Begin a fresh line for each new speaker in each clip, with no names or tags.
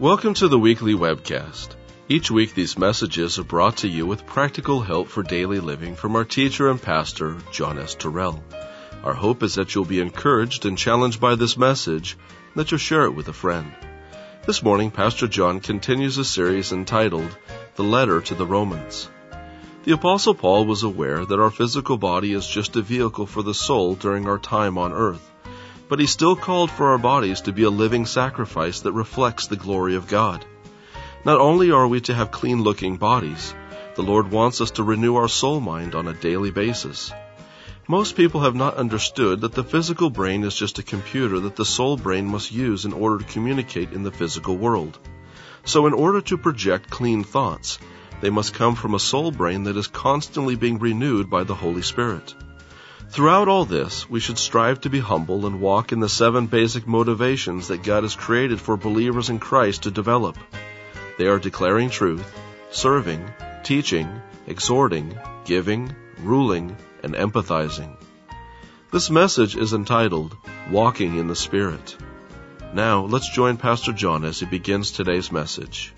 Welcome to the weekly webcast. Each week these messages are brought to you with practical help for daily living from our teacher and pastor, John S. Terrell. Our hope is that you'll be encouraged and challenged by this message, and that you'll share it with a friend. This morning, Pastor John continues a series entitled, The Letter to the Romans. The Apostle Paul was aware that our physical body is just a vehicle for the soul during our time on earth, but he still called for our bodies to be a living sacrifice that reflects the glory of God. Not only are we to have clean-looking bodies, the Lord wants us to renew our soul mind on a daily basis. Most people have not understood that the physical brain is just a computer that the soul brain must use in order to communicate in the physical world. So in order to project clean thoughts, they must come from a soul brain that is constantly being renewed by the Holy Spirit. Throughout all this, we should strive to be humble and walk in the 7 basic motivations that God has created for believers in Christ to develop. They are declaring truth, serving, teaching, exhorting, giving, ruling, and empathizing. This message is entitled, Walking in the Spirit. Now, let's join Pastor John as he begins today's message.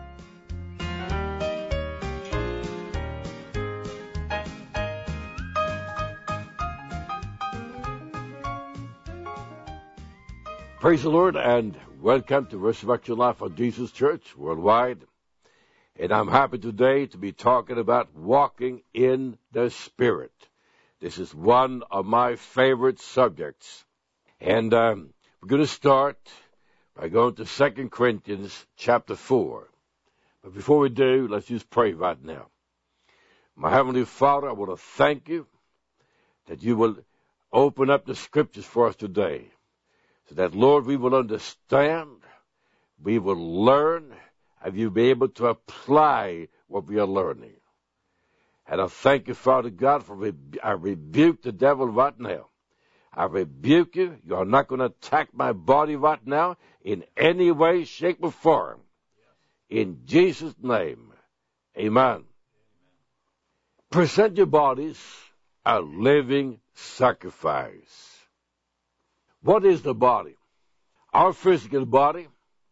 Praise the Lord, and welcome to Resurrection Life of Jesus Church worldwide. And I'm happy today to be talking about walking in the Spirit. This is one of my favorite subjects. And we're going to start by going to 2 Corinthians chapter 4. But before we do, let's just pray right now. My Heavenly Father, I want to thank you that you will open up the Scriptures for us today. So that, Lord, we will understand, we will learn, and you'll be able to apply what we are learning. And I thank you, Father God, for I rebuke the devil right now. I rebuke you. You are not going to attack my body right now in any way, shape, or form. In Jesus' name, amen. Present your bodies a living sacrifice. What is the body? Our physical body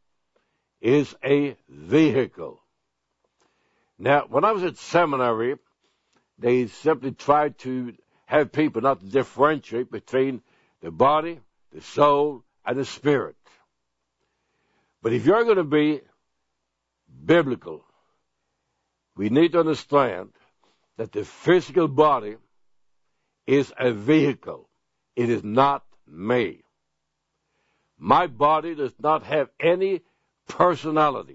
is a vehicle. Now, when I was at seminary, they simply tried to have people not to differentiate between the body, the soul, and the spirit. But if you're going to be biblical, we need to understand that the physical body is a vehicle. It is not me. My body does not have any personality.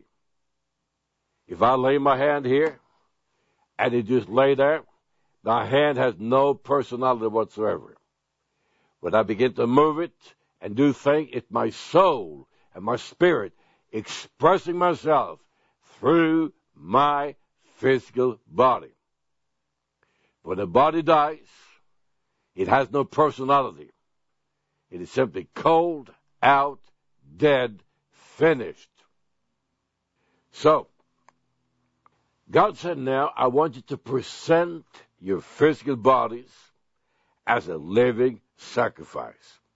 If I lay my hand here and it just lay there, my hand has no personality whatsoever. When I begin to move it and do things, it's my soul and my spirit expressing myself through my physical body. When the body dies, it has no personality. It is simply cold, out, dead, finished. So, God said, now, I want you to present your physical bodies as a living sacrifice.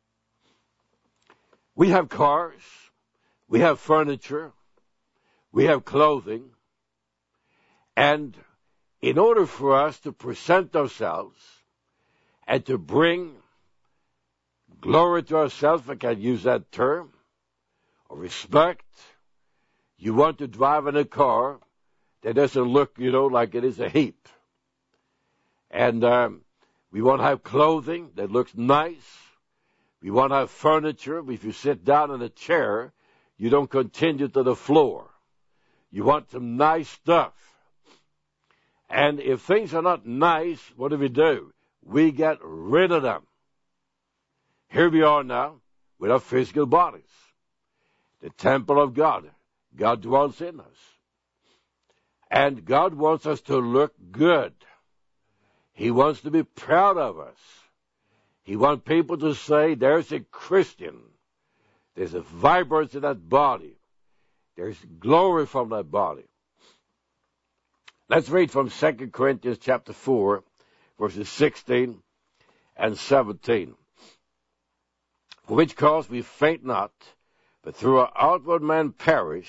We have cars, we have furniture, we have clothing, and in order for us to present ourselves and to bring glory to ourselves, if I can use that term, or respect, you want to drive in a car that doesn't look, like it is a heap. And we want to have clothing that looks nice. We want to have furniture. If you sit down in a chair, you don't continue to the floor. You want some nice stuff. And if things are not nice, what do? We get rid of them. Here we are now with our physical bodies. The temple of God. God dwells in us. And God wants us to look good. He wants to be proud of us. He wants people to say, there's a Christian. There's a vibrance in that body. There's glory from that body. Let's read from 2 Corinthians chapter 4, verses 16 and 17. For which cause we faint not, but through our outward man perish,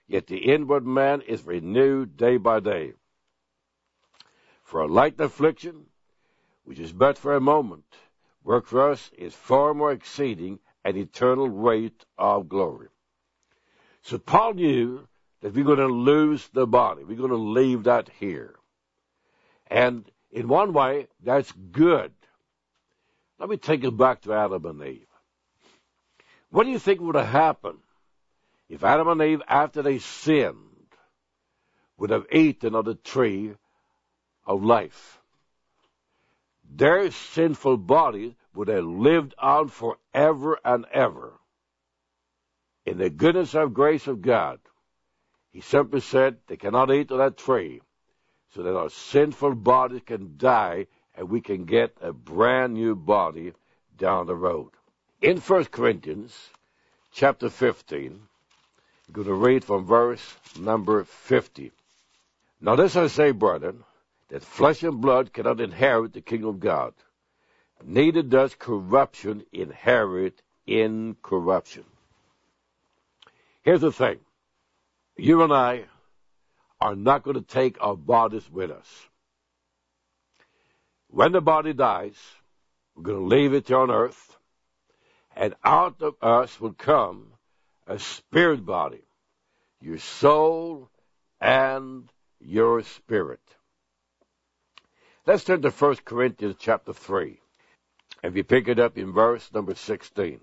yet the inward man is renewed day by day. For a light affliction, which is but for a moment, work for us is far more exceeding an eternal weight of glory. So Paul knew that we're going to lose the body. We're going to leave that here. And in one way, that's good. Let me take it back to Adam and Eve. What do you think would have happened if Adam and Eve, after they sinned, would have eaten of the tree of life? Their sinful bodies would have lived on forever and ever. In the goodness of grace of God, he simply said they cannot eat of that tree so that our sinful bodies can die and we can get a brand new body down the road. In 1 Corinthians chapter 15, I'm going to read from verse number 50. Now this I say, brethren, that flesh and blood cannot inherit the kingdom of God, neither does corruption inherit incorruption. Here's the thing. You and I are not going to take our bodies with us. When the body dies, we're going to leave it here on earth, and out of us will come a spirit body, your soul and your spirit. Let's turn to 1 Corinthians chapter 3, and we pick it up in verse number 16.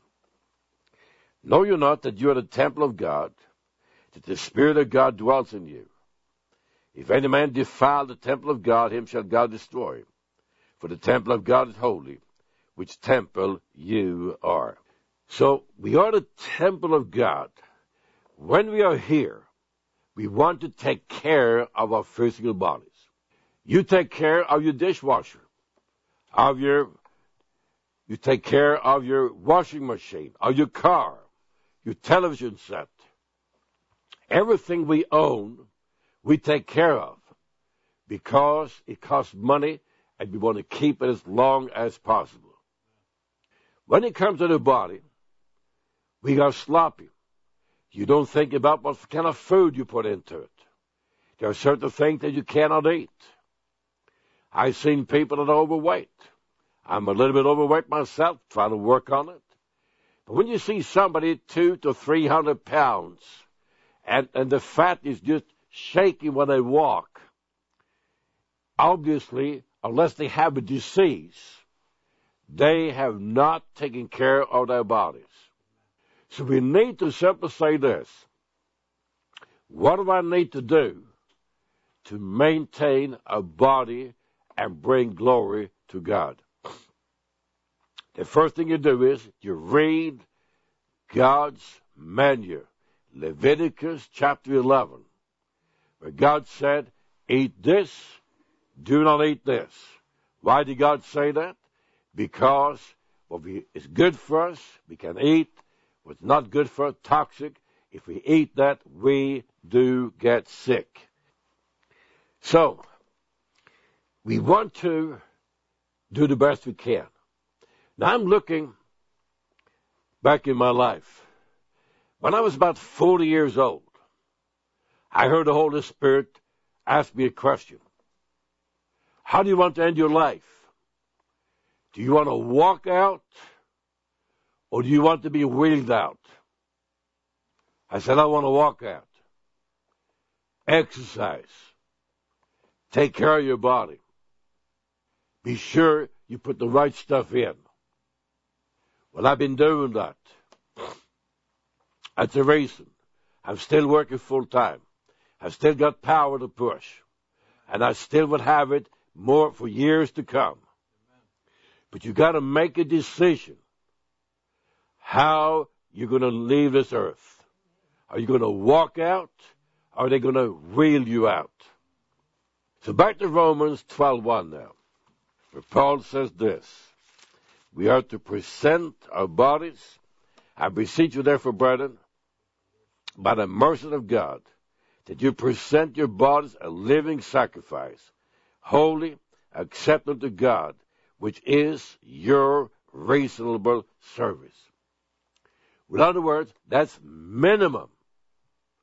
Know you not that you are the temple of God, that the Spirit of God dwells in you? If any man defile the temple of God, him shall God destroy. For the temple of God is holy, which temple you are. So we are the temple of God. When we are here, we want to take care of our physical bodies. You take care of your dishwasher, you take care of your washing machine, of your car, your television set. Everything we own, we take care of because it costs money and we want to keep it as long as possible. When it comes to the body, we are sloppy. You don't think about what kind of food you put into it. There are certain things that you cannot eat. I've seen people that are overweight. I'm a little bit overweight myself, trying to work on it. But when you see somebody 200 to 300 pounds, and the fat is just shaking when they walk, obviously, unless they have a disease, they have not taken care of their bodies. So we need to simply say this. What do I need to do to maintain a body and bring glory to God? The first thing you do is you read God's manual, Leviticus chapter 11, where God said, eat this, do not eat this. Why did God say that? Because what is good for us, we can eat. What's not good for us, toxic. If we eat that, we do get sick. So, we want to do the best we can. Now, I'm looking back in my life. When I was about 40 years old, I heard the Holy Spirit ask me a question. How do you want to end your life? Do you want to walk out, or do you want to be wheeled out? I said, I want to walk out. Exercise. Take care of your body. Be sure you put the right stuff in. Well, I've been doing that. That's the reason. I'm still working full time. I've still got power to push. And I still would have it more for years to come. But you got to make a decision how you're going to leave this earth. Are you going to walk out, or are they going to wheel you out? So back to Romans 12:1 now, where Paul says this. We are to present our bodies. I beseech you therefore, brethren, by the mercy of God, that you present your bodies a living sacrifice, holy, acceptable to God, which is your reasonable service. In other words, that's minimum.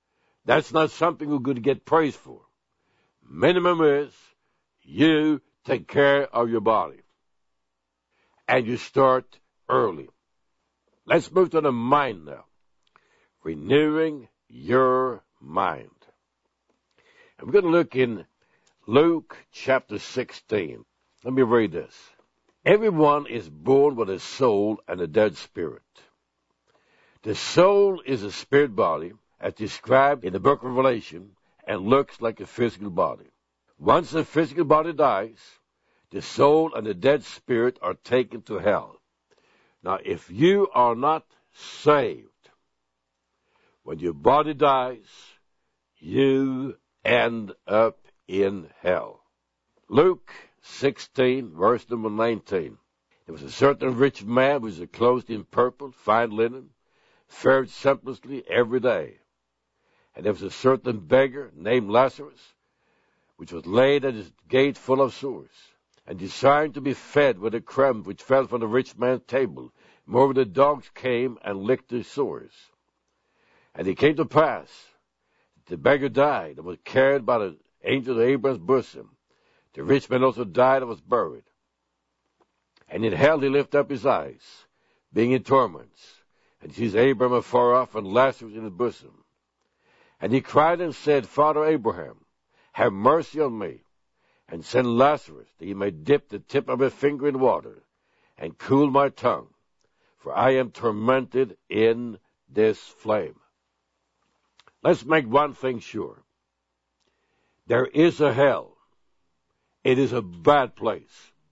That's not something we're going to get praise for. Minimum is you take care of your body. And you start early. Let's move to the mind now. Renewing your mind. And we're going to look in Luke chapter 16. Let me read this. Everyone is born with a soul and a dead spirit. The soul is a spirit body, as described in the book of Revelation, and looks like a physical body. Once the physical body dies, the soul and the dead spirit are taken to hell. Now, if you are not saved, when your body dies, you end up in hell. Luke 16, verse number 19. There was a certain rich man who was clothed in purple, fine linen, fared sumptuously every day. And there was a certain beggar named Lazarus, which was laid at his gate full of sores, and desiring to be fed with the crumbs which fell from the rich man's table. Moreover, the dogs came and licked his sores. And it came to pass, the beggar died and was carried by the angel of Abraham's bosom. The rich man also died and was buried. And in hell he lifted up his eyes, being in torments, and sees Abraham afar off and Lazarus in his bosom. And he cried and said, Father Abraham, have mercy on me, and send Lazarus, that he may dip the tip of his finger in water, and cool my tongue, for I am tormented in this flame. Let's make one thing sure. There is a hell. It is a bad place.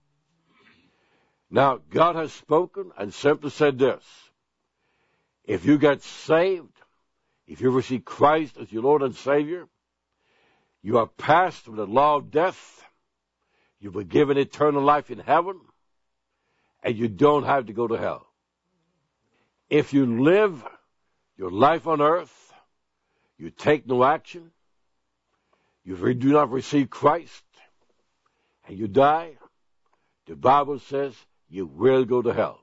Now, God has spoken and simply said this. If you get saved, if you receive Christ as your Lord and Savior, you are passed from the law of death, you've been given eternal life in heaven, and you don't have to go to hell. If you live your life on earth, you take no action, you do not receive Christ, and you die, the Bible says you will go to hell.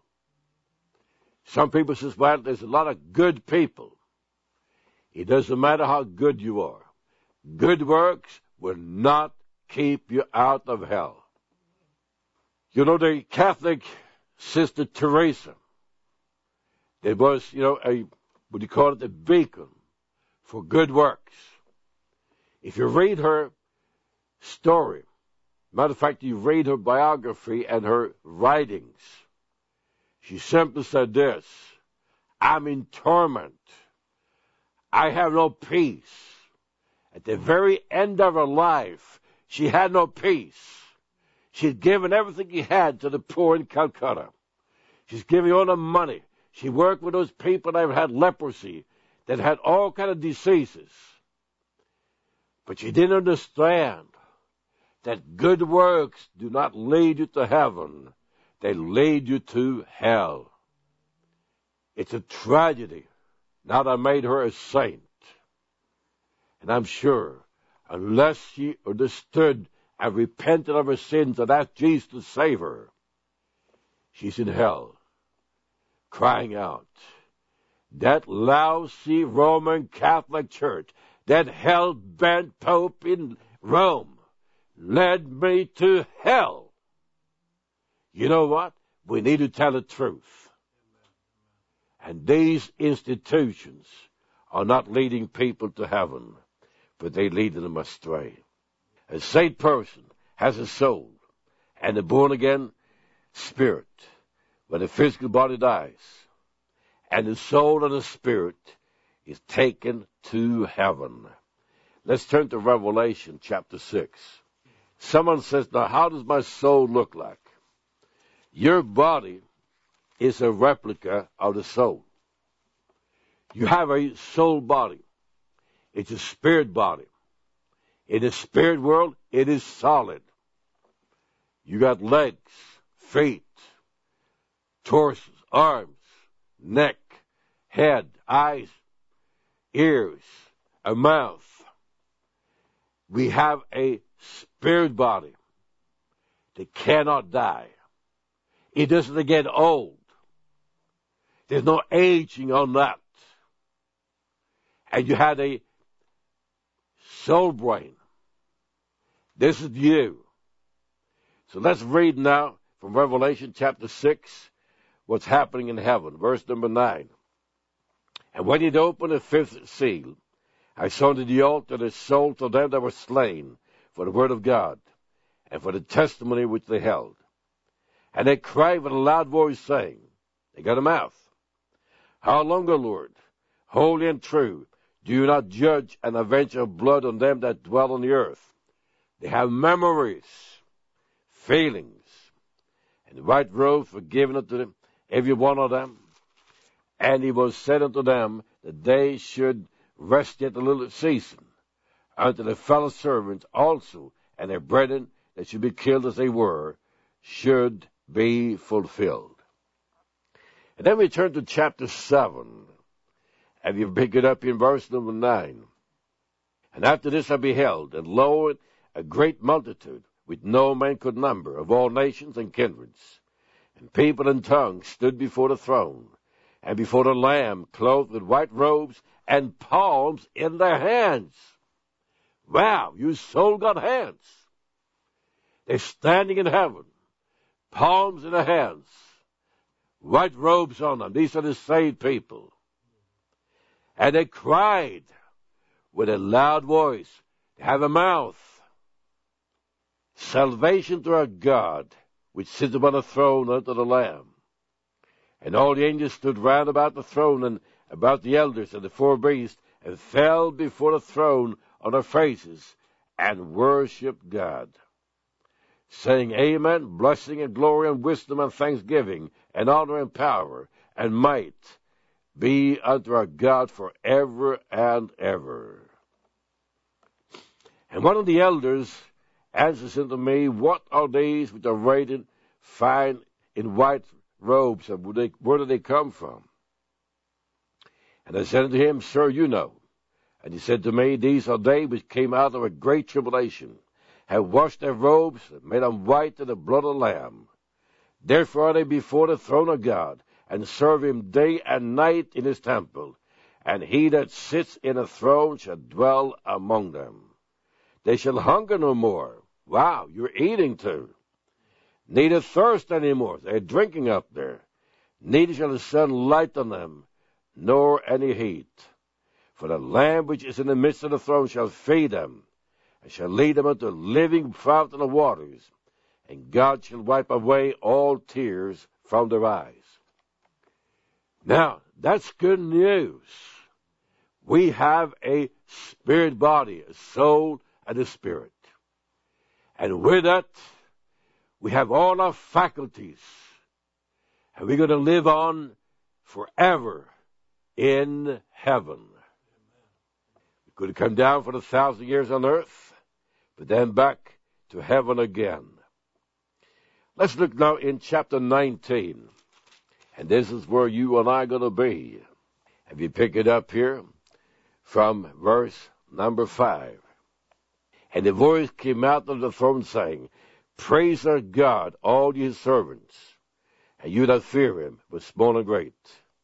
Some people say, well, there's a lot of good people. It doesn't matter how good you are. Good works will not keep you out of hell. You know, the Catholic Sister Teresa, there was, what do you call it, a beacon for good works. If you read her story, matter of fact, you read her biography and her writings, she simply said this, I'm in torment. I have no peace. At the very end of her life, she had no peace. She'd given everything she had to the poor in Calcutta. She's giving all the money. She worked with those people that had leprosy, that had all kind of diseases. But she didn't understand that good works do not lead you to heaven. They lead you to hell. It's a tragedy. Now that I made her a saint. And I'm sure, unless she understood and repented of her sins and asked Jesus to save her, she's in hell, crying out. That lousy Roman Catholic Church, that hell-bent Pope in Rome, led me to hell. You know what? We need to tell the truth. And these institutions are not leading people to heaven, but they lead them astray. A saved person has a soul and a born-again spirit. When the physical body dies, and the soul and the spirit is taken to heaven. Let's turn to Revelation chapter 6. Someone says, now how does my soul look like? Your body is a replica of the soul. You have a soul body. It's a spirit body. In the spirit world, it is solid. You got legs, feet, torsos, arms, neck, head, eyes, ears, a mouth. We have a spirit body that cannot die. It doesn't get old. There's no aging on that. And you had a soul brain. This is you. So let's read now from Revelation chapter 6, what's happening in heaven. Verse number 9. And when he'd opened the fifth seal, I saw unto the altar the souls of them that were slain for the word of God, and for the testimony which they held. And they cried with a loud voice, saying, they got a mouth, how long, O Lord, holy and true, do you not judge and avenge of blood on them that dwell on the earth? They have memories, feelings, and white robes were given unto them, every one of them. And it was said unto them that they should rest yet a little season, unto their fellow servants also, and their brethren that should be killed as they were, should be fulfilled. And then we turn to chapter 7, and you pick it up in verse number 9. And after this I beheld, and lo, a great multitude, which no man could number, of all nations and kindreds, and people and tongues, stood before the throne, and before the Lamb, clothed with white robes, and palms in their hands. Wow, you soul got hands. They're standing in heaven, palms in their hands, white robes on them. These are the saved people. And they cried with a loud voice. They have a mouth. Salvation to our God, which sits upon the throne unto the Lamb. And all the angels stood round about the throne and about the elders and the four beasts, and fell before the throne on their faces, and worshipped God, saying, Amen, blessing and glory and wisdom and thanksgiving, and honor and power and might be unto our God forever and ever. And one of the elders answers unto me, what are these which are arrayed fine in white robes, and where do they come from? And I said unto him, Sir, you know. And he said to me, these are they which came out of a great tribulation, have washed their robes, and made them white in the blood of the Lamb. Therefore are they before the throne of God, and serve him day and night in his temple. And he that sits in a throne shall dwell among them. They shall hunger no more. Wow, you're eating too. Neither thirst any more. They're drinking up there. Neither shall the sun light on them, nor any heat. For the Lamb which is in the midst of the throne shall feed them, and shall lead them unto living fountain of waters, and God shall wipe away all tears from their eyes. Now, that's good news. We have a spirit body, a soul, and a spirit. And with that, we have all our faculties. And we're going to live on forever in heaven. We could come down for 1,000 years on earth, but then back to heaven again. Let's look now in chapter 19. And this is where you and I are going to be. If you pick it up here from verse number 5. And the voice came out of the throne saying, Praise our God, all ye his servants, and you that fear him, with small and great.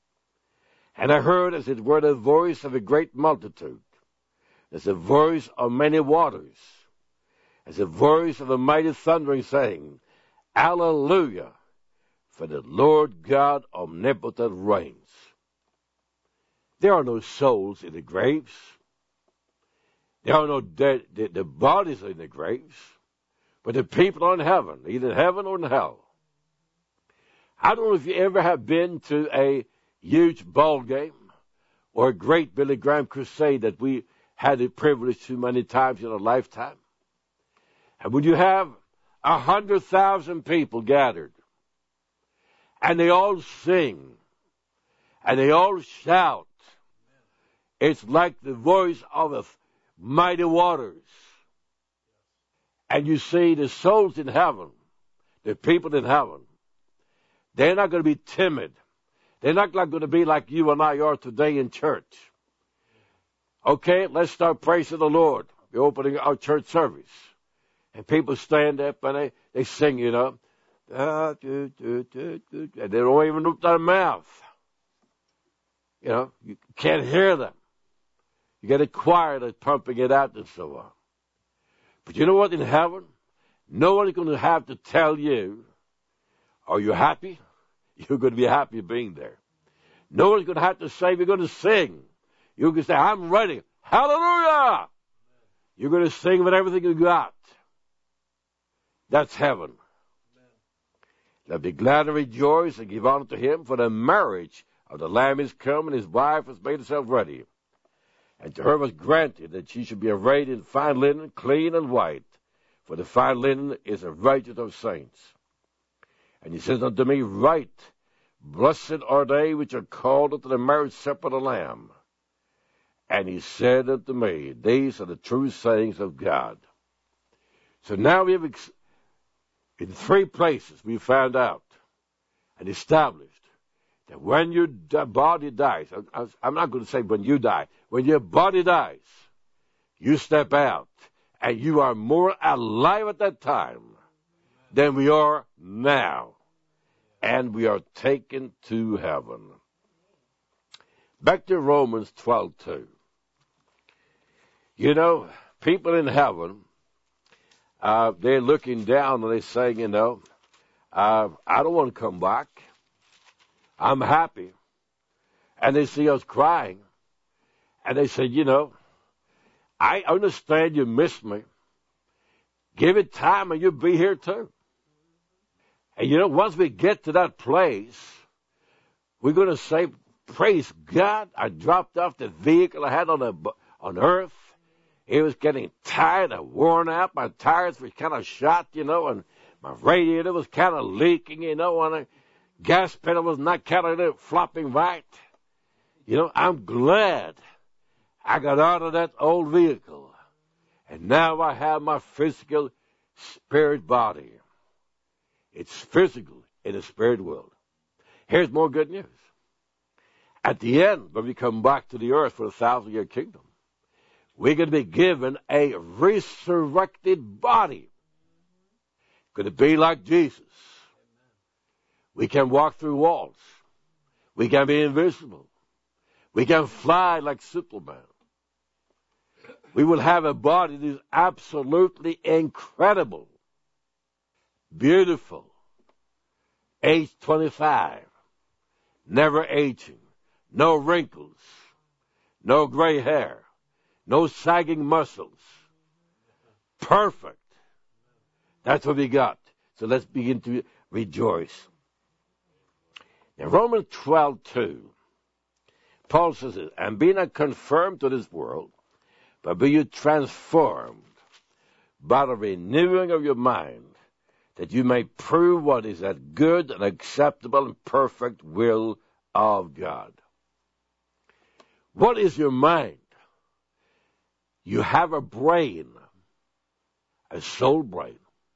And I heard as it were the voice of a great multitude, as the voice of many waters, as the voice of a mighty thundering, saying, Alleluia, for the Lord God omnipotent reigns. There are no souls in the graves. There are no dead, the bodies are in the graves, but the people are in heaven, either in heaven or in hell. I don't know if you ever have been to a huge ball game or a great Billy Graham crusade that we had the privilege to many times in our lifetime. And when you have 100,000 people gathered, and they all sing, and they all shout, it's like the voice of a mighty waters. And you see the souls in heaven, the people in heaven, they're not going to be timid. They're not going to be like you and I are today in church. Okay, let's start praising the Lord. We're opening our church service. And people stand up and they sing, you know. And they don't even open their mouth. You know, you can't hear them. You get a choir that's pumping it out and so on. But you know what? In heaven, no one is going to have to tell you, are you happy? You're going to be happy being there. No one's going to have to say, we're going to sing. You can say, I'm ready. Hallelujah! You're going to sing with everything you got. That's heaven. Now be glad and rejoice and give honor to him, for the marriage of the Lamb is come, and his wife has made herself ready. And to her was granted that she should be arrayed in fine linen, clean and white, for the fine linen is a righteous of saints. And he says unto me, Write, blessed are they which are called unto the marriage supper of the Lamb. And he said unto me, These are the true sayings of God. So now we have, in 3 places, we found out and established that when your body dies, I'm not going to say when you die, when your body dies, you step out, and you are more alive at that time than we are now. And we are taken to heaven. Back to Romans 12:2. You know, people in heaven, they're looking down and they're saying, you know, I don't want to come back. I'm happy. And they see us crying. And they say, you know, I understand you miss me. Give it time and you'll be here too. And you know, once we get to that place, we're going to say, praise God, I dropped off the vehicle I had on earth. It was getting tired and worn out. My tires were kind of shot, you know, and my radiator was kind of leaking, you know, and the gas pedal was not kind of flopping right. You know, I'm glad I got out of that old vehicle. And now I have my physical spirit body. It's physical in the spirit world. Here's more good news. At the end, when we come back to the earth for the 1,000-year kingdom, we're going to be given a resurrected body. Going to be like Jesus. We can walk through walls. We can be invisible. We can fly like Superman. We will have a body that is absolutely incredible. Beautiful. Age 25. Never aging. No wrinkles. No gray hair. No sagging muscles. Perfect. That's what we got. So let's begin to rejoice. In Romans 12:2, Paul says, And be not conformed to this world, but be you transformed by the renewing of your mind, that you may prove what is that good and acceptable and perfect will of God. What is your mind? You have a brain, a soul brain.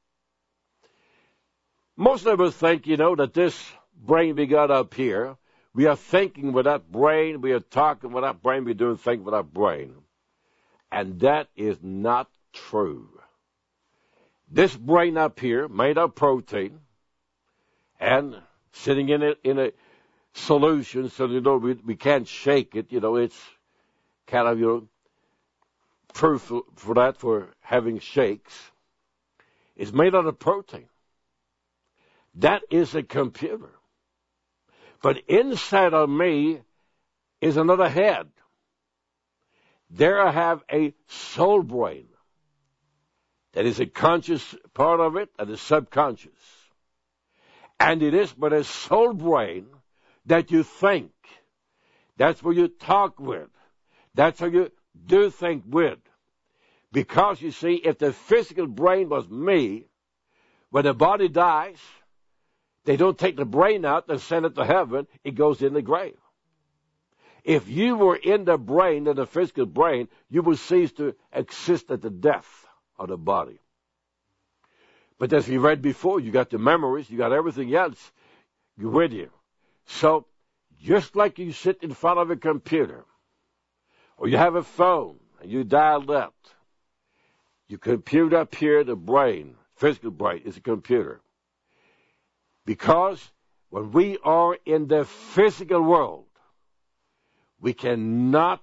Most of us think, you know, that this brain we got up here, we are thinking with that brain, we are talking with that brain, we're doing things with that brain. And that is not true. This brain up here, made of protein, and sitting in a solution, so you know we can't shake it. You know, it's kind of, you know, proof for that, for having shakes. It's made out of protein. That is a computer. But inside of me is another head. There I have a soul brain. That is a conscious part of it and a subconscious. And it is but a soul brain that you think. That's what you talk with. That's how you do think with. Because, you see, if the physical brain was me, when the body dies, they don't take the brain out and send it to heaven. It goes in the grave. If you were in the brain, in the physical brain, you would cease to exist at the death of the body. But as we read before, you got the memories, you got everything else with you. So, just like you sit in front of a computer, or you have a phone, and you dial that, your computer up here, the brain, physical brain, is a computer. Because when we are in the physical world, we cannot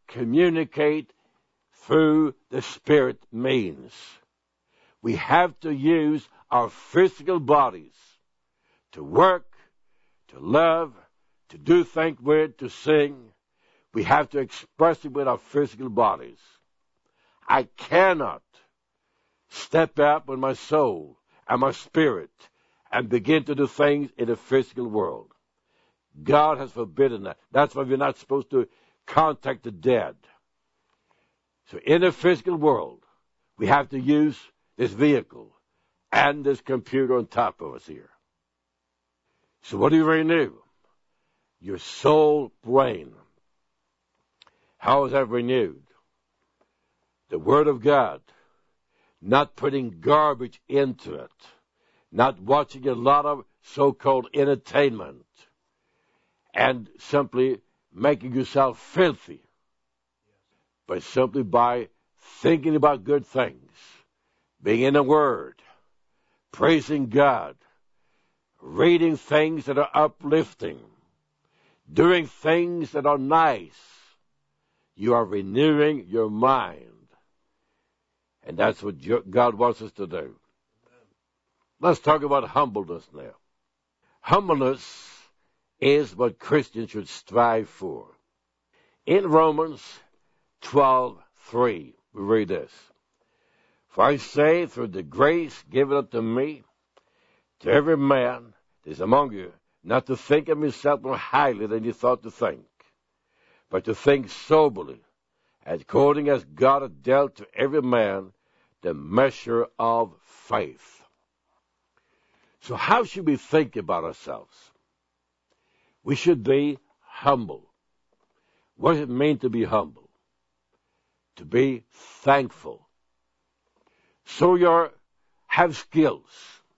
communicate through the Spirit means. We have to use our physical bodies to work, to love, to do things with, to sing. We have to express it with our physical bodies. I cannot step out with my soul and my spirit and begin to do things in the physical world. God has forbidden that. That's why we're not supposed to contact the dead. So in the physical world, we have to use this vehicle and this computer on top of us here. So what do you renew? Your soul brain. How is that renewed? The Word of God. Not putting garbage into it. Not watching a lot of so-called entertainment. And simply making yourself filthy. But simply by thinking about good things. Being in the Word. Praising God. Reading things that are uplifting. Doing things that are nice. You are renewing your mind. And that's what God wants us to do. Let's talk about humbleness now. Humbleness is what Christians should strive for. In Romans 12:3, we read this. For I say, through the grace given unto me, to every man that is among you, not to think of himself more highly than he thought to think, but to think soberly, according as God hath dealt to every man the measure of faith. So how should we think about ourselves? We should be humble. What does it mean to be humble? To be thankful. So you have skills.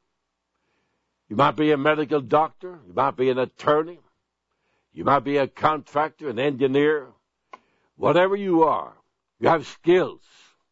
You might be a medical doctor. You might be an attorney. You might be a contractor, an engineer. Whatever you are, you have skills.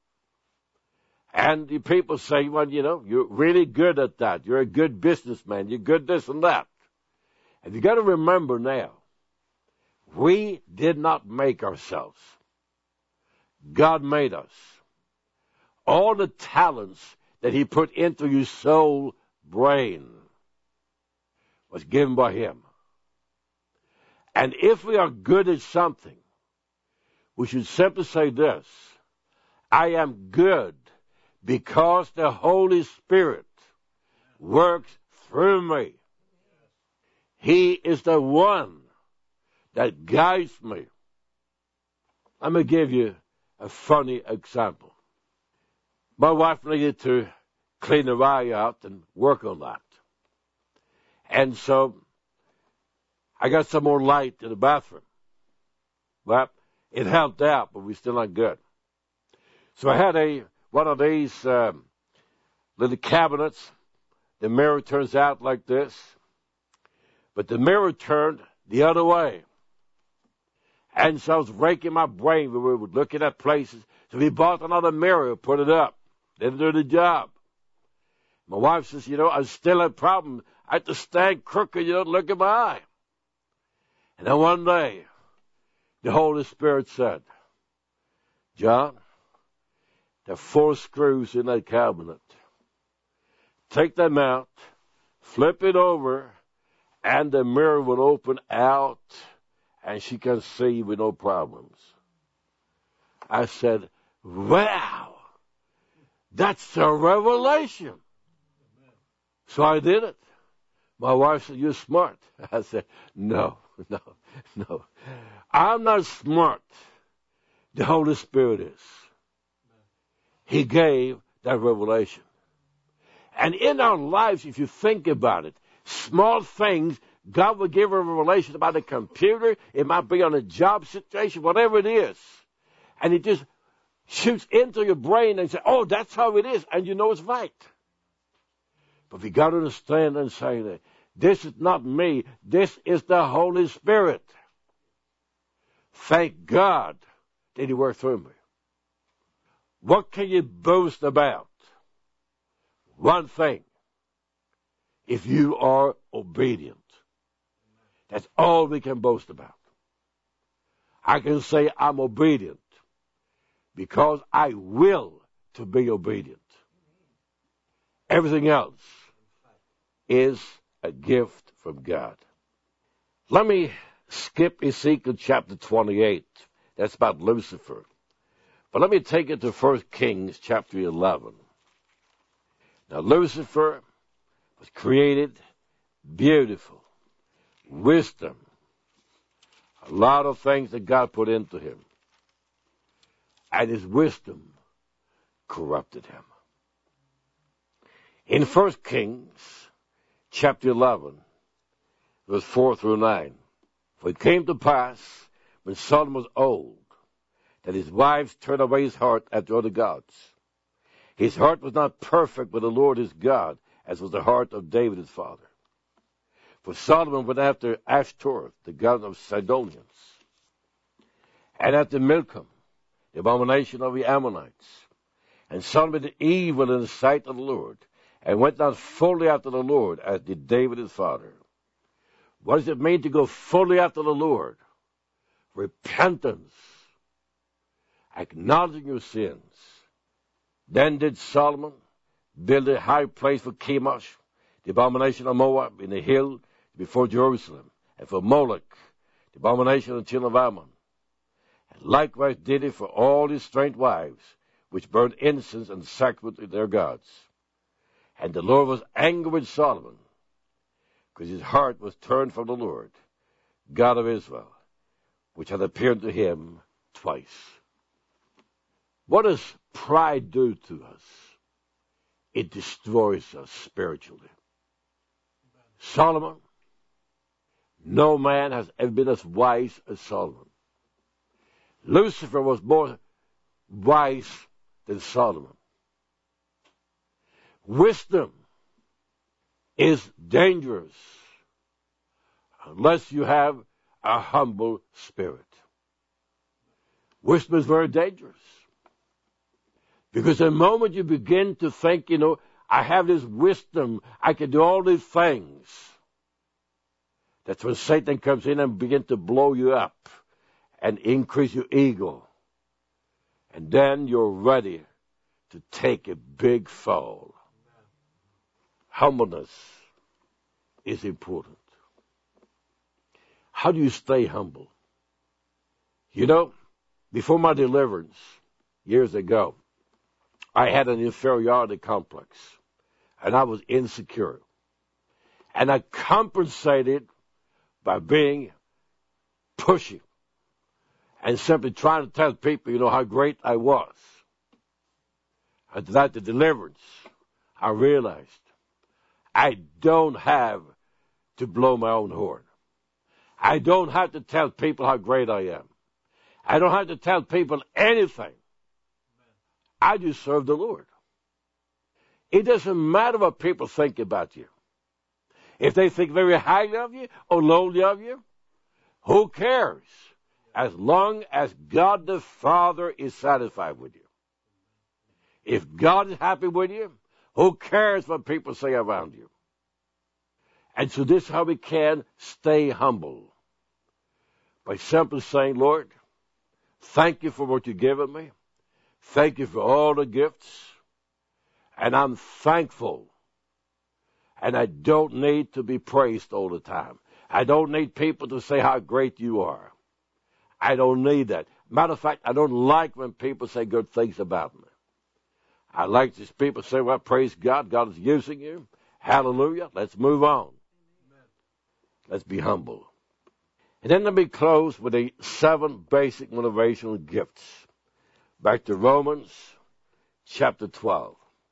And the people say, well, you know, you're really good at that. You're a good businessman. You're good this and that. And you got to remember now, we did not make ourselves. God made us. All the talents that He put into your soul brain was given by Him. And if we are good at something, we should simply say this: I am good because the Holy Spirit works through me. He is the one that guides me. Let me give you a funny example. My wife needed to clean her eye out and work on that. And so I got some more light in the bathroom. Well, it helped out, but we're still not good. So I had one of these little cabinets. The mirror turns out like this. But the mirror turned the other way. And so I was raking my brain. We were looking at places. So we bought another mirror, put it up. Didn't do the job. My wife says, you know, I still have a problem. I have to stand crooked, you don't look at my eye. And then one day, the Holy Spirit said, John, there are 4 screws in that cabinet. Take them out, flip it over, and the mirror will open out, and she can see with no problems. I said, wow, that's a revelation. So I did it. My wife said, you're smart. I said, no. I'm not smart. The Holy Spirit is. He gave that revelation. And in our lives, if you think about it, small things, God will give a revelation about a computer. It might be on a job situation, whatever it is. And it just shoots into your brain and say, oh, that's how it is. And you know it's right. But we got to understand and say that this is not me. This is the Holy Spirit. Thank God that He worked through me. What can you boast about? One thing. If you are obedient. That's all we can boast about. I can say I'm obedient because I will to be obedient. Everything else is a gift from God. Let me skip Ezekiel chapter 28. That's about Lucifer. But let me take it to 1 Kings chapter 11. Now, Lucifer was created beautiful, wisdom, a lot of things that God put into him. And his wisdom corrupted him. In 1 Kings chapter 11, verse 4 through 9, for it came to pass when Solomon was old, that his wives turned away his heart after other gods. His heart was not perfect with the Lord his God, as was the heart of David his father. For Solomon went after Ashtoreth, the god of Sidonians, and after Milcom, the abomination of the Ammonites. And Solomon did evil in the sight of the Lord, and went not fully after the Lord, as did David his father. What does it mean to go fully after the Lord? Repentance, acknowledging your sins. Then did Solomon build a high place for Chemosh, the abomination of Moab, in the hill before Jerusalem, and for Moloch, the abomination of the children of Ammon. And likewise did he for all his strange wives, which burned incense and sacrificed to their gods. And the Lord was angry with Solomon, because his heart was turned from the Lord, God of Israel, which had appeared to him twice. What does pride do to us? It destroys us spiritually. Solomon, no man has ever been as wise as Solomon. Lucifer was more wise than Solomon. Wisdom is dangerous unless you have a humble spirit. Wisdom is very dangerous. Because the moment you begin to think, I have this wisdom, I can do all these things, that's when Satan comes in and begins to blow you up and increase your ego. And then you're ready to take a big fall. Humbleness is important. How do you stay humble? Before my deliverance, years ago, I had an inferiority complex, and I was insecure. And I compensated by being pushy and simply trying to tell people, how great I was. After that, the deliverance, I realized I don't have to blow my own horn. I don't have to tell people how great I am. I don't have to tell people anything. I just serve the Lord. It doesn't matter what people think about you. If they think very highly of you or lowly of you, who cares? As long as God the Father is satisfied with you. If God is happy with you, who cares what people say around you? And so this is how we can stay humble. By simply saying, Lord, thank you for what you've given me. Thank you for all the gifts. And I'm thankful. And I don't need to be praised all the time. I don't need people to say how great you are. I don't need that. Matter of fact, I don't like when people say good things about me. I like these people say, well, praise God. God is using you. Hallelujah. Let's move on. Let's be humble. And then let me close with the 7 basic motivational gifts. Back to Romans chapter 12.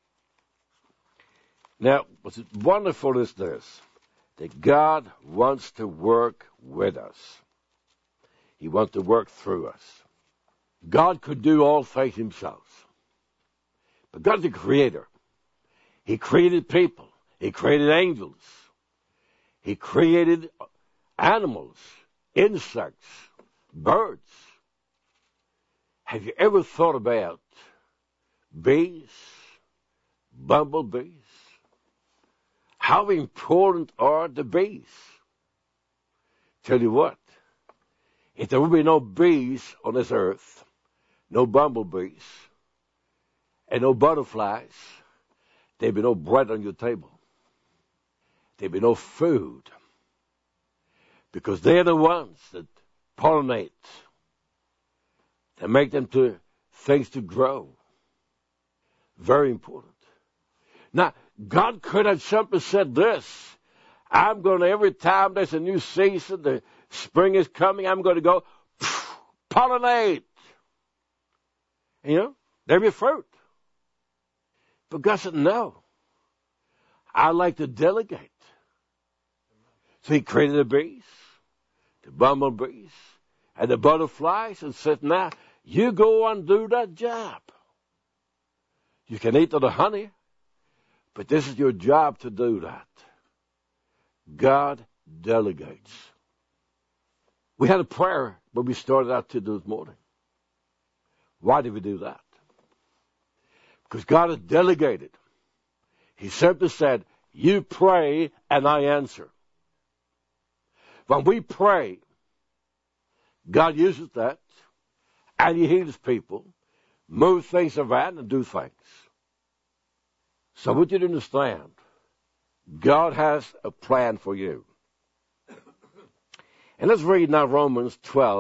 Now, what's wonderful is this, that God wants to work with us. He wants to work through us. God could do all things himself. But God's the creator. He created people. He created angels. He created animals, insects, birds. Have you ever thought about bees, bumblebees? How important are the bees? Tell you what, If there would be no bees on this earth, no bumblebees, and no butterflies, there'd be no bread on your table. There'd be no food. Because they're the ones that pollinate, that make them to things to grow. Very important. Now, God could have simply said this: I'm going to, every time there's a new season, the spring is coming, I'm going to go pollinate. You know, there'll be fruit. But God said, no. I like to delegate. So he created the bees, the bumblebees, and the butterflies, and said, now, you go and do that job. You can eat of the honey, but this is your job to do that. God delegates. We had a prayer when we started out to this morning. Why did we do that? Because God has delegated. He simply said, you pray and I answer. When we pray, God uses that, and he heals people, move things around, and do things. So I want you to understand, God has a plan for you. And let's read now Romans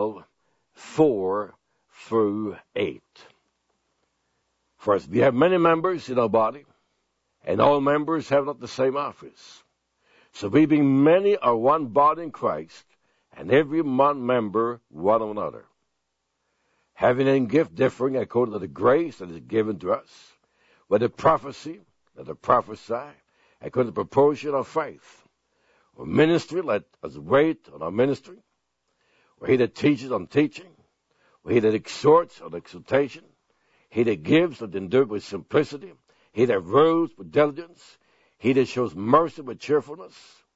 12:4-8. First, we have many members in our body, and all members have not the same office. So we being many are one body in Christ, and every one member one of another. Having a gift differing according to the grace that is given to us, whether prophecy, let us prophesy, according to the proportion of faith. Or ministry, let us wait on our ministry. Or he that teaches on teaching. Or he that exhorts on exhortation. He that gives, let endure with simplicity. He that rules with diligence. He that shows mercy with cheerfulness.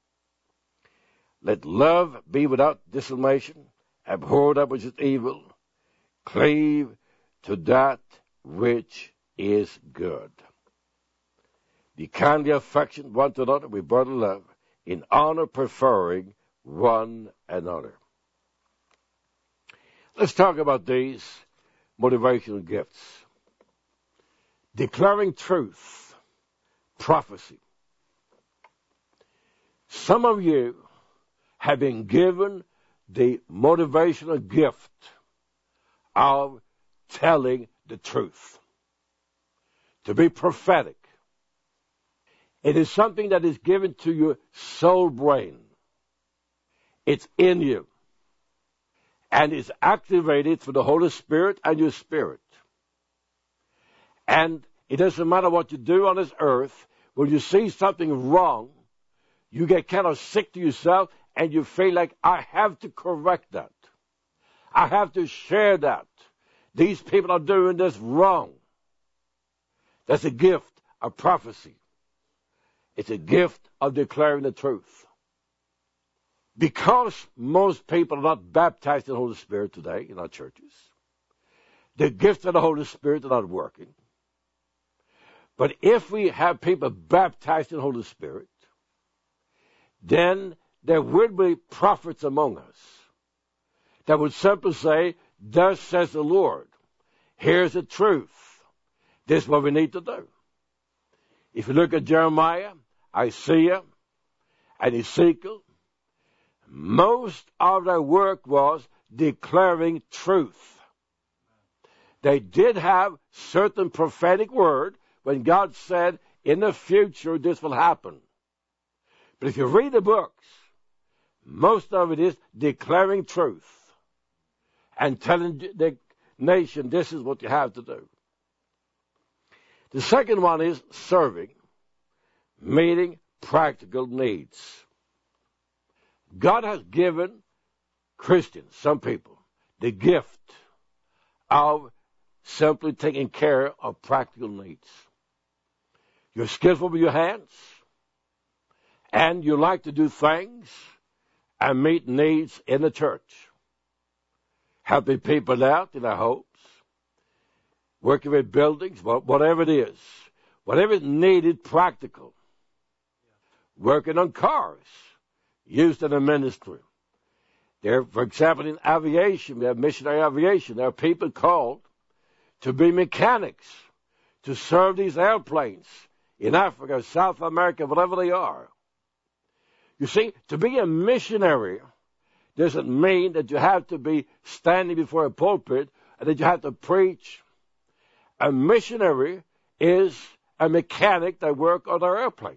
Let love be without dissimulation. Abhor that which is evil. Cleave to that which is good. Be kindly affectioned one to another with brotherly love, in honor preferring one another. Let's talk about these motivational gifts. Declaring truth, prophecy. Some of you have been given the motivational gift of telling the truth, to be prophetic. It is something that is given to your soul brain. It's in you. And it's activated through the Holy Spirit and your spirit. And it doesn't matter what you do on this earth, when you see something wrong, you get kind of sick to yourself and you feel like, I have to correct that. I have to share that. These people are doing this wrong. That's a gift of prophecy. It's a gift of declaring the truth. Because most people are not baptized in the Holy Spirit today in our churches, the gifts of the Holy Spirit are not working. But if we have people baptized in the Holy Spirit, then there will be prophets among us that would simply say, thus says the Lord, here's the truth. This is what we need to do. If you look at Jeremiah, Isaiah, and Ezekiel, most of their work was declaring truth. They did have certain prophetic word when God said, in the future this will happen. But if you read the books, most of it is declaring truth and telling the nation this is what you have to do. The second one is serving, meeting practical needs. God has given Christians, some people, the gift of simply taking care of practical needs. You're skillful with your hands, and you like to do things and meet needs in the church. Helping people out in their homes, working with buildings, whatever it is, whatever is needed practical. Working on cars, used in a ministry. There, for example, in aviation, we have missionary aviation. There are people called to be mechanics, to serve these airplanes in Africa, South America, wherever they are. You see, to be a missionary doesn't mean that you have to be standing before a pulpit and that you have to preach. A missionary is a mechanic that works on our airplanes.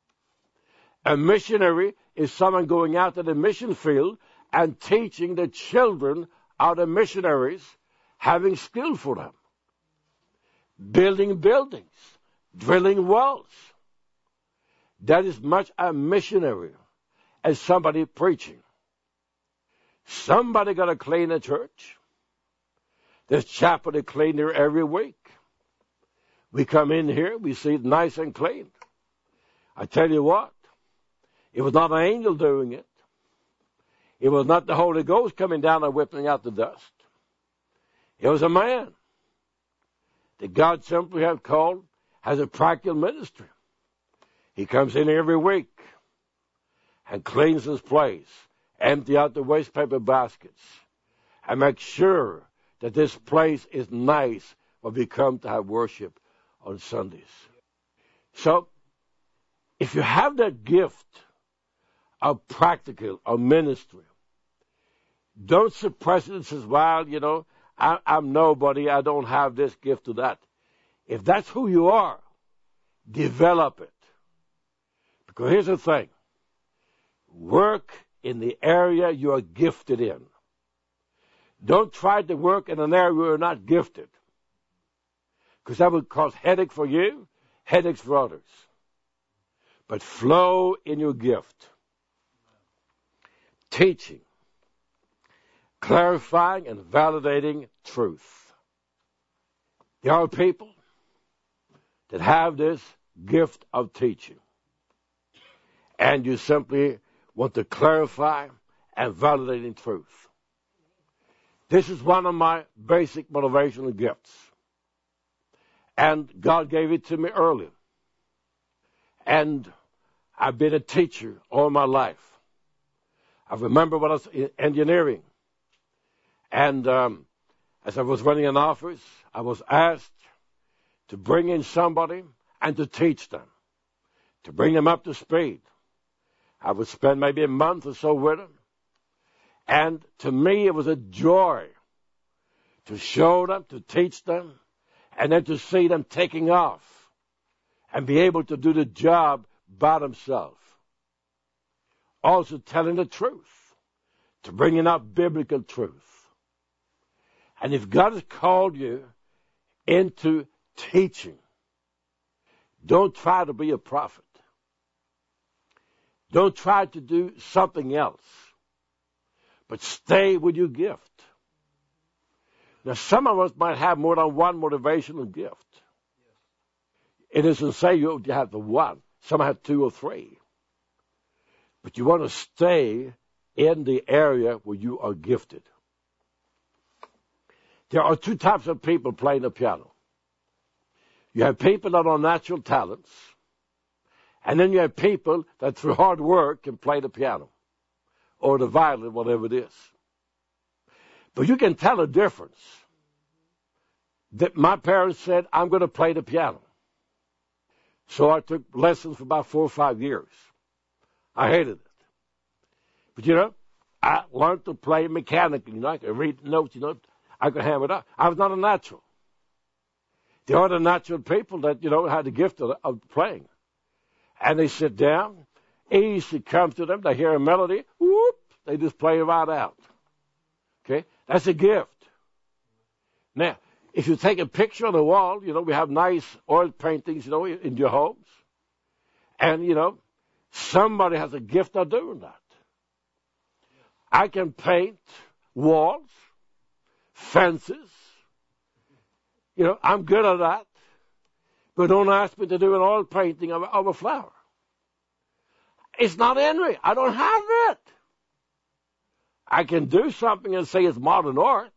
A missionary is someone going out to the mission field and teaching the children of the missionaries, having skill for them. Building buildings, drilling wells. That is much a missionary as somebody preaching. Somebody got to clean the church. There's chapel to clean here every week. We come in here, we see it nice and clean. I tell you what, it was not an angel doing it. It was not the Holy Ghost coming down and whipping out the dust. It was a man that God simply had called as a practical ministry. He comes in every week and cleans his place, empty out the waste paper baskets, and make sure that this place is nice when we come to have worship on Sundays. So, if you have that gift of practical, of ministry, don't suppress it and say, well, you know, I'm nobody, I don't have this gift or that. If that's who you are, develop it. Because here's the thing. Work in the area you are gifted in. Don't try to work in an area where you're not gifted. Because that would cause headache for you, headaches for others. But flow in your gift. Teaching. Clarifying and validating truth. There are people that have this gift of teaching. And you simply want to clarify and validating truth. This is one of my basic motivational gifts. And God gave it to me early. And I've been a teacher all my life. I remember when I was in engineering. And as I was running an office, I was asked to bring in somebody and to teach them, to bring them up to speed. I would spend maybe a month or so with them. And to me, it was a joy to show them, to teach them, and then to see them taking off and be able to do the job by themselves. Also telling the truth, to bringing out biblical truth. And if God has called you into teaching, don't try to be a prophet. Don't try to do something else, but stay with your gift. Now, some of us might have more than one motivational gift. It doesn't say you have the one. Some have two or three. But you want to stay in the area where you are gifted. There are two types of people playing the piano. You have people that are natural talents, and then you have people that through hard work can play the piano or the violin, whatever it is. But you can tell a difference. That my parents said, I'm going to play the piano. So I took lessons for about 4 or 5 years. I hated it. But, you know, I learned to play mechanically. You know, I could read notes, you know, I could hammer it up. I was not a natural. There are the natural people that, you know, had the gift of playing. And they sit down, easy comes to them, they hear a melody, whoop, they just play it right out. Okay? That's a gift. Now, if you take a picture on the wall, you know, we have nice oil paintings, you know, in your homes. And, you know, somebody has a gift of doing that. I can paint walls, fences. You know, I'm good at that. But don't ask me to do an oil painting of a flower. It's not in me. I don't have it. I can do something and say it's modern art.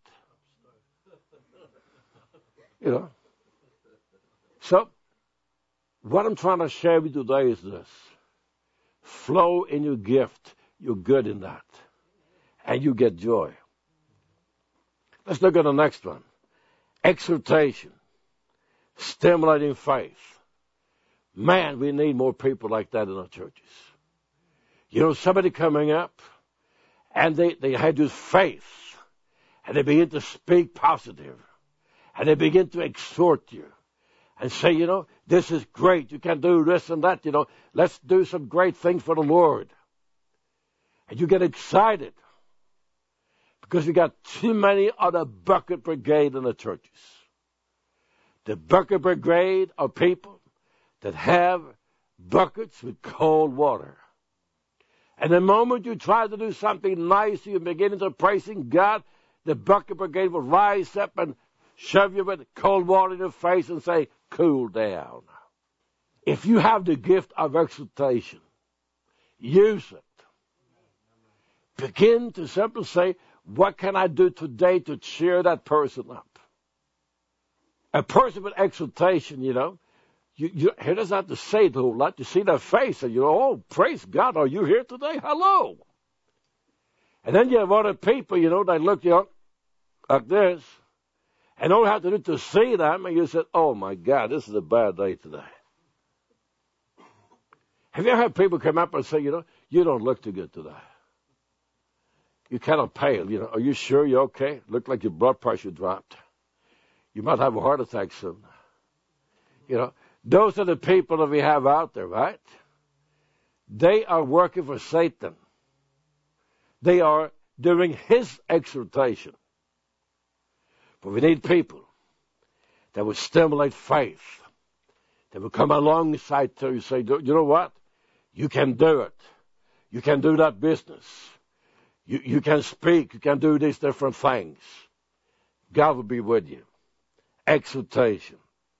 You know. So, what I'm trying to share with you today is this. Flow in your gift. You're good in that. and you get joy. Let's look at the next one. Exhortation, stimulating faith. Man, we need more people like that in our churches. You know, somebody coming up, and they had this faith, and they begin to speak positive, and they begin to exhort you, and say, you know, this is great, you can do this and that, you know, let's do some great things for the Lord. And you get excited, because we got too many of the bucket brigade in the churches. The bucket brigade are people that have buckets with cold water. And the moment you try to do something nice, you begin to praising God, the bucket brigade will rise up and shove you with cold water in your face and say, cool down. If you have the gift of exhortation, use it. Begin to simply say, what can I do today to cheer that person up? A person with exhortation, you know, he doesn't have to say it a whole lot. You see their face and you know, oh, praise God, are you here today? Hello. And then you have other people, you know, they look you up like this, and all you have to do to see them, and you say, oh my God, this is a bad day today. Have you ever had people come up and say, you know, you don't look too good today? You're kind of pale, you know. Are you sure you're okay? Look like your blood pressure dropped. You might have a heart attack soon. You know, those are the people that we have out there, right? They are working for Satan. They are doing his exhortation. But we need people that will stimulate faith, that will come alongside to you, say, you know what? You can do it. You can do that business. You can speak. You can do these different things. God will be with you. Exhortation.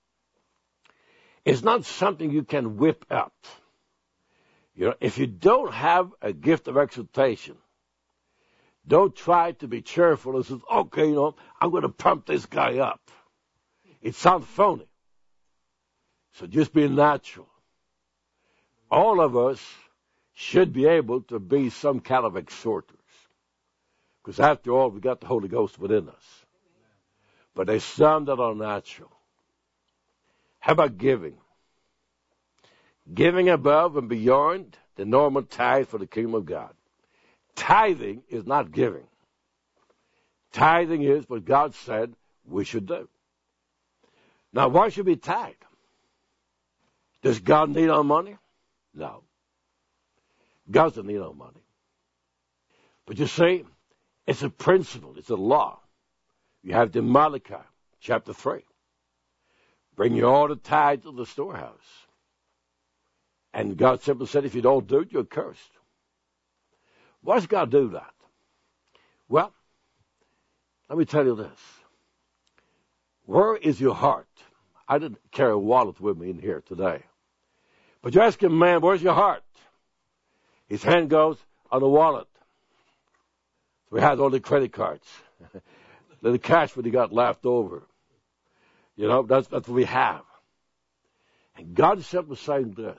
It's not something you can whip up. You know, if you don't have a gift of exhortation, don't try to be cheerful and say, okay, you know, I'm going to pump this guy up. It sounds phony. So just be natural. All of us should be able to be some kind of exhorters. Because after all, we got the Holy Ghost within us. But there's some that are natural. How about giving? Giving above and beyond the normal tithe for the kingdom of God. Tithing is not giving. Tithing is what God said we should do. Now, why should we tithe? Does God need our money? No. God doesn't need our money. But you see, it's a principle. It's a law. You have the Malachi, chapter 3. Bring your all the tithe to the storehouse. And God simply said, if you don't do it, you're cursed. Why does God do that? Well, let me tell you this. Where is your heart? I didn't carry a wallet with me in here today. But you ask a man, where's your heart? His hand goes on the wallet. So he has all the credit cards. The cash what he got left over. You know, that's what we have. And God is simply saying this.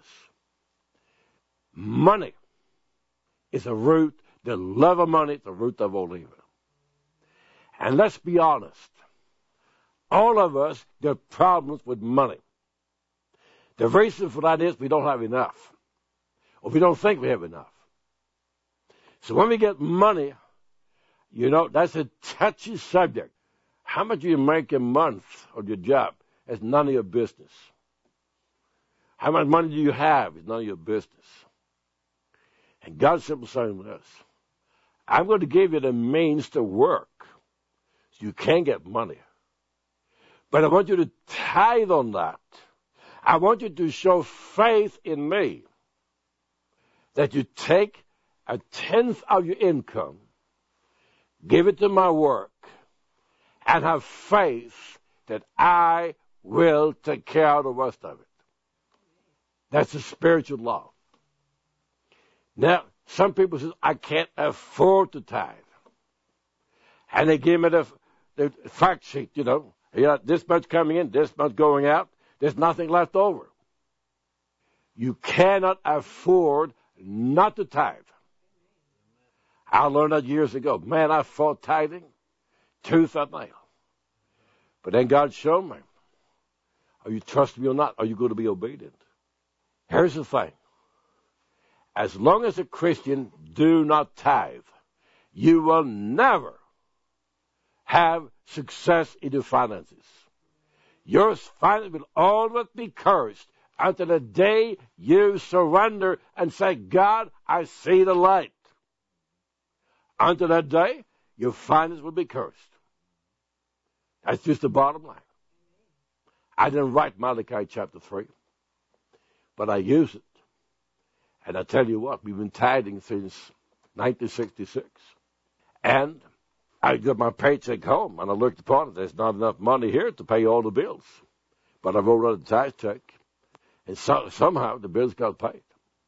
Money is a root. The love of money is the root of all evil. And let's be honest. All of us get problems with money. The reason for that is we don't have enough. Or we don't think we have enough. So when we get money, you know, that's a touchy subject. How much do you make a month on your job? It's none of your business. How much money do you have? It's none of your business. And God's simply saying this. I'm going to give you the means to work so you can get money. But I want you to tithe on that. I want you to show faith in me that you take 1/10 of your income, give it to my work, and have faith that I will take care of the rest of it. That's a spiritual law. Now, some people say, I can't afford to tithe. And they give me the fact sheet, you know. You got this much coming in, this much going out. There's nothing left over. You cannot afford not to tithe. I learned that years ago. Man, I fought tithing tooth and nail. But then God showed me, are you trusting me or not? Are you going to be obedient? Here's the thing. As long as a Christian do not tithe, you will never have success in your finances. Your finances will always be cursed until the day you surrender and say, God, I see the light. Until that day, your finances will be cursed. That's just the bottom line. I didn't write Malachi chapter 3, but I use it. And I tell you what, we've been tithing since 1966. And I got my paycheck home, and I looked upon it. There's not enough money here to pay all the bills. But I wrote out a tithe check, and somehow the bills got paid.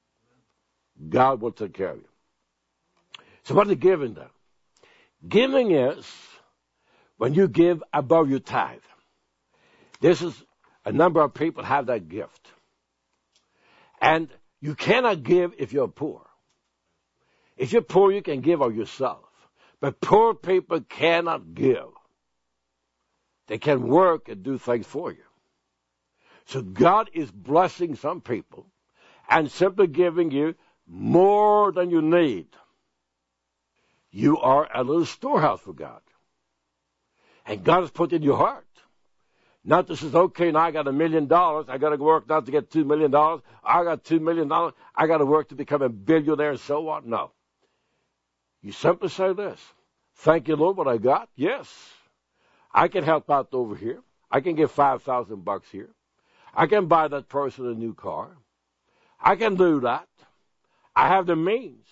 God will take care of you. So what is giving then? Giving is when you give above your tithe. This is a number of people have that gift. And you cannot give if you're poor. If you're poor, you can give of yourself. But poor people cannot give. They can work and do things for you. So God is blessing some people and simply giving you more than you need. You are a little storehouse for God. And God has put in your heart. Not this is okay, now I got $1 million. I got to work now to get $2 million. I got $2 million. I got to work to become a billionaire and so on. No. You simply say this. Thank you, Lord, what I got. Yes. I can help out over here. I can give $5,000 here. I can buy that person a new car. I can do that. I have the means.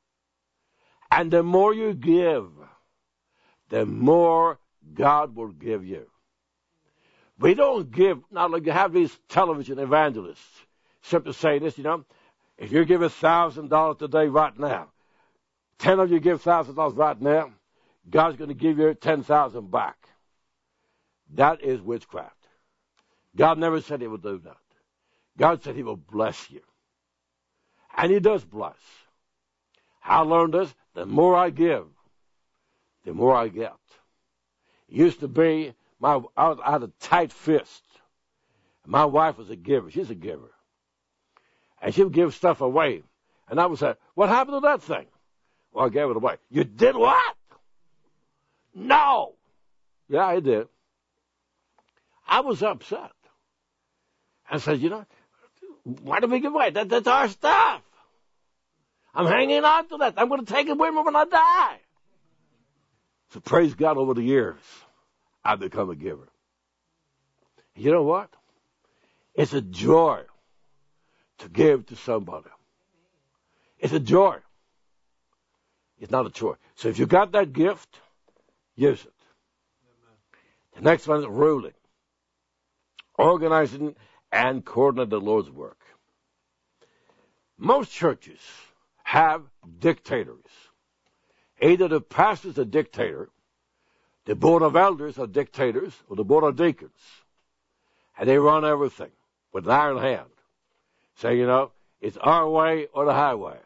And the more you give, the more God will give you. We don't give, now like you have these television evangelists simply say this, if you give $1,000 today right now, 10 of you give $1,000 right now, God's going to give you 10,000 back. That is witchcraft. God never said he would do that. God said he will bless you. And he does bless. I learned this, the more I give, the more I get. It used to be, I had a tight fist. My wife was a giver. She's a giver. And she would give stuff away. And I would say, what happened to that thing? Well, I gave it away. You did what? No. Yeah, I did. I was upset. I said, why did we give away? That's our stuff. I'm hanging on to that. I'm going to take it with me when I die. So praise God, over the years, I've become a giver. You know what? It's a joy to give to somebody. It's a joy. It's not a chore. So if you got that gift, use it. The next one is ruling. Organizing and coordinating the Lord's work. Most churches have dictators. Either the pastor's a dictator, the board of elders are dictators, or the board of deacons. And they run everything with an iron hand. Say, it's our way or the highway.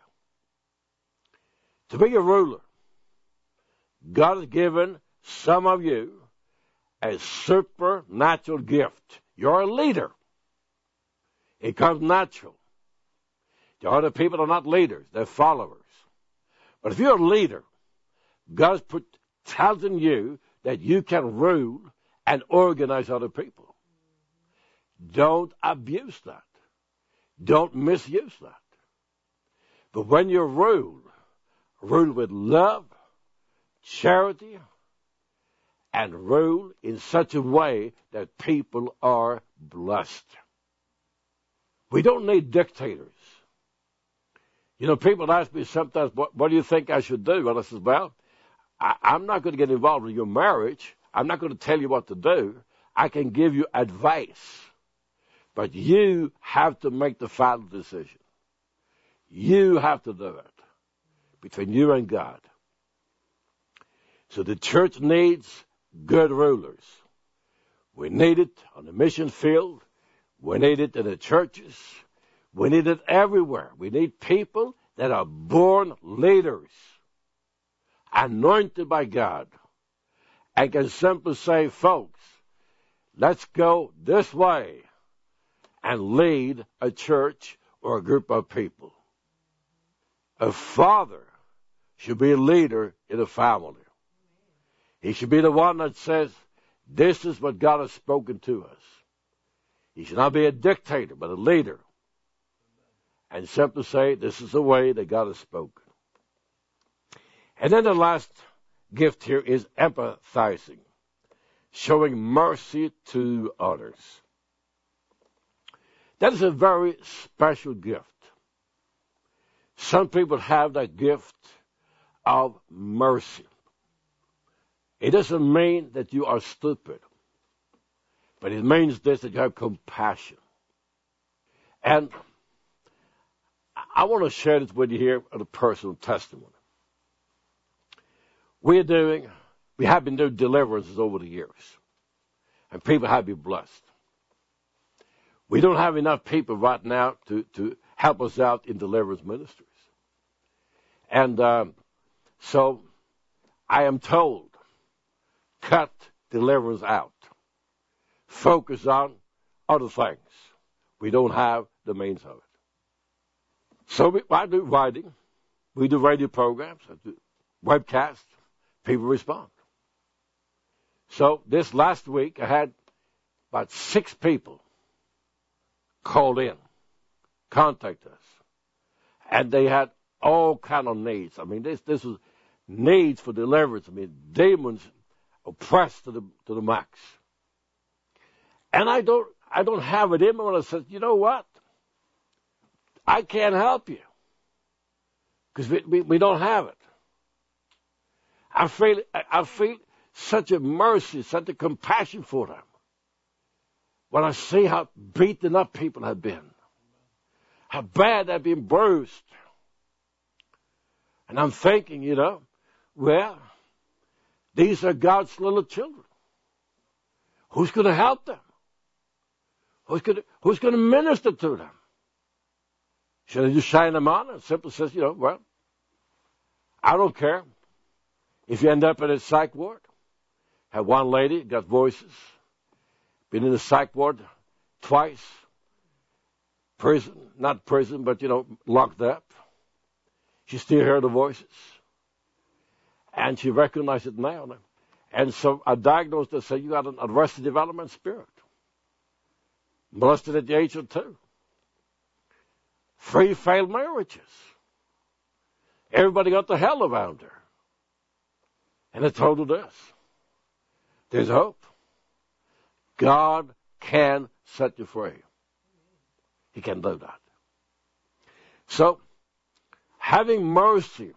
To be a ruler, God has given some of you a supernatural gift. You're a leader. It comes natural. The other people are not leaders. They're followers. But if you're a leader, God's put talent in you that you can rule and organize other people. Don't abuse that. Don't misuse that. But when you rule with love, charity, and rule in such a way that people are blessed. We don't need dictators. People ask me sometimes, what do you think I should do? Well, I says, I'm not going to get involved in your marriage. I'm not going to tell you what to do. I can give you advice. But you have to make the final decision. You have to do it between you and God. So the church needs good rulers. We need it on the mission field. We need it in the churches. We need it everywhere. We need people that are born leaders. anointed by God, and can simply say, folks, let's go this way and lead a church or a group of people. A father should be a leader in a family. He should be the one that says, this is what God has spoken to us. He should not be a dictator, but a leader. And simply say, this is the way that God has spoken. And then the last gift here is empathizing, showing mercy to others. That is a very special gift. Some people have that gift of mercy. It doesn't mean that you are stupid, but it means this, that you have compassion. And I want to share this with you here as a personal testimony. We have been doing deliverances over the years, and people have been blessed. We don't have enough people right now to help us out in deliverance ministries. And so I am told, cut deliverance out. Focus on other things. We don't have the means of it. So I do writing. We do radio programs. I do webcasts. People respond. So this last week, I had about 6 people called in, contact us. And they had all kind of needs. I mean, this was needs for deliverance. I mean, demons oppressed to the max. And I don't have it in me when I said, you know what? I can't help you. Because we don't have it. I feel such a mercy, such a compassion for them. When I see how beaten up people have been. How bad they've been bruised. And I'm thinking, well, these are God's little children. Who's going to help them? Who's going to minister to them? Should I just shine them on and simply says, well, I don't care. If you end up in a psych ward, had one lady, got voices, been in the psych ward twice, not prison, but, locked up. She still heard the voices. And she recognized it now. And so I diagnosed her and said, you got an arrested development spirit. Molested at the age of 2. 3 failed marriages. Everybody got the hell around her. And I told her this. There's hope. God can set you free. He can do that. So, having mercy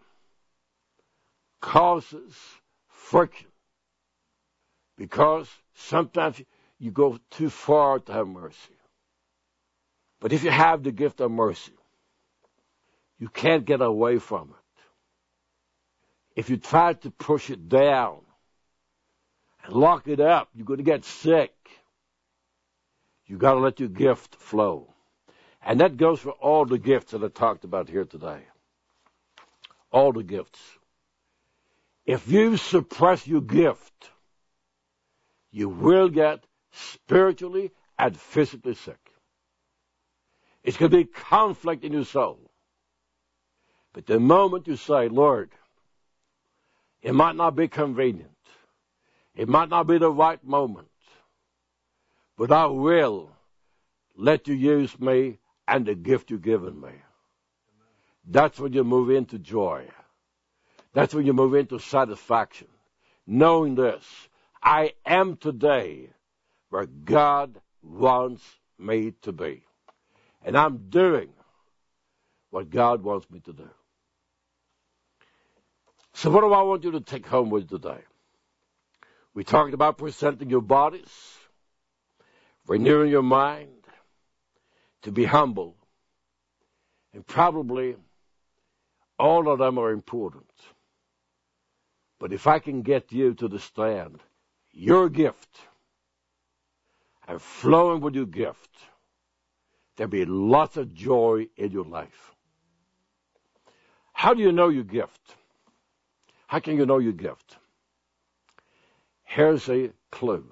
causes friction. Because sometimes you go too far to have mercy. But if you have the gift of mercy, you can't get away from it. If you try to push it down and lock it up, you're going to get sick. You got to let your gift flow. And that goes for all the gifts that I talked about here today. All the gifts. If you suppress your gift, you will get spiritually and physically sick. It's going to be conflict in your soul. But the moment you say, Lord, it might not be convenient. It might not be the right moment. But I will let you use me and the gift you've given me. That's when you move into joy. That's when you move into satisfaction. Knowing this, I am today where God wants me to be. And I'm doing what God wants me to do. So what do I want you to take home with today? We talked about presenting your bodies, renewing your mind, to be humble. And probably all of them are important. But if I can get you to understand your gift and flowing with your gift, there'll be lots of joy in your life. How do you know your gift? How can you know your gift? Here's a clue.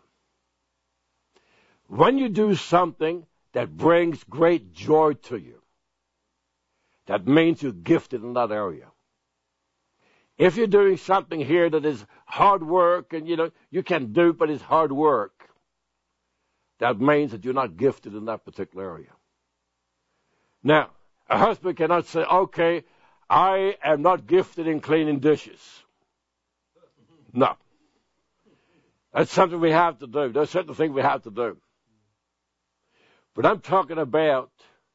When you do something that brings great joy to you, that means you're gifted in that area. If you're doing something here that is hard work and you can do, but it's hard work, that means that you're not gifted in that particular area. Now, a husband cannot say, okay, I am not gifted in cleaning dishes. No. That's something we have to do. There's certain things we have to do. But I'm talking about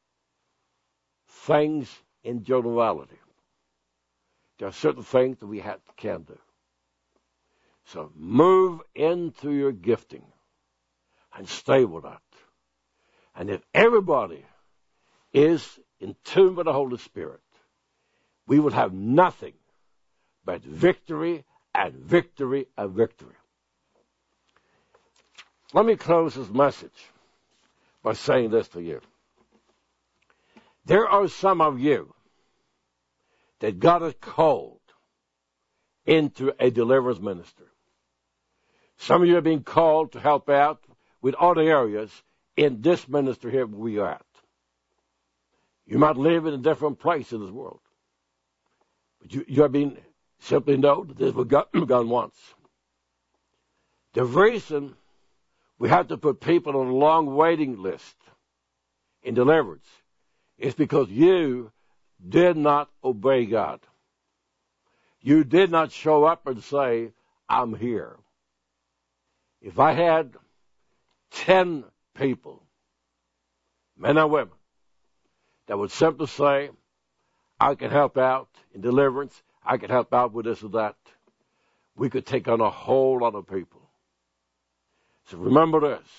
things in generality. There are certain things that we can do. So move into your gifting and stay with that. And if everybody is in tune with the Holy Spirit, we will have nothing but victory and victory and victory. Let me close this message by saying this to you. There are some of you that God has called into a deliverance ministry. Some of you are being called to help out with other areas in this ministry here where we are at. You might live in a different place in this world. But you are being simply know that this is what God wants. The reason we have to put people on a long waiting list in deliverance is because you did not obey God. You did not show up and say, I'm here. If I had 10 people, men and women, that would simply say, I can help out in deliverance, I can help out with this or that, we could take on a whole lot of people. So remember this.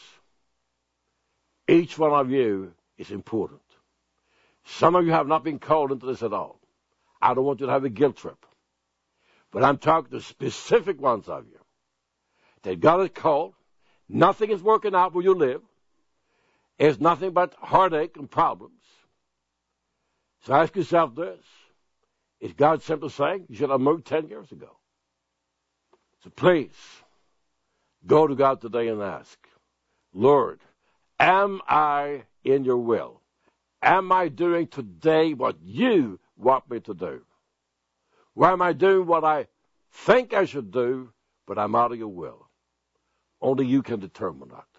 Each one of you is important. Some of you have not been called into this at all. I don't want you to have a guilt trip. But I'm talking to specific ones of you that God has called. Nothing is working out where you live. It's nothing but heartache and problems. So ask yourself this. Is God simply saying you should have moved 10 years ago? So please, go to God today and ask, Lord, am I in your will? Am I doing today what you want me to do? Or am I doing what I think I should do, but I'm out of your will? Only you can determine that.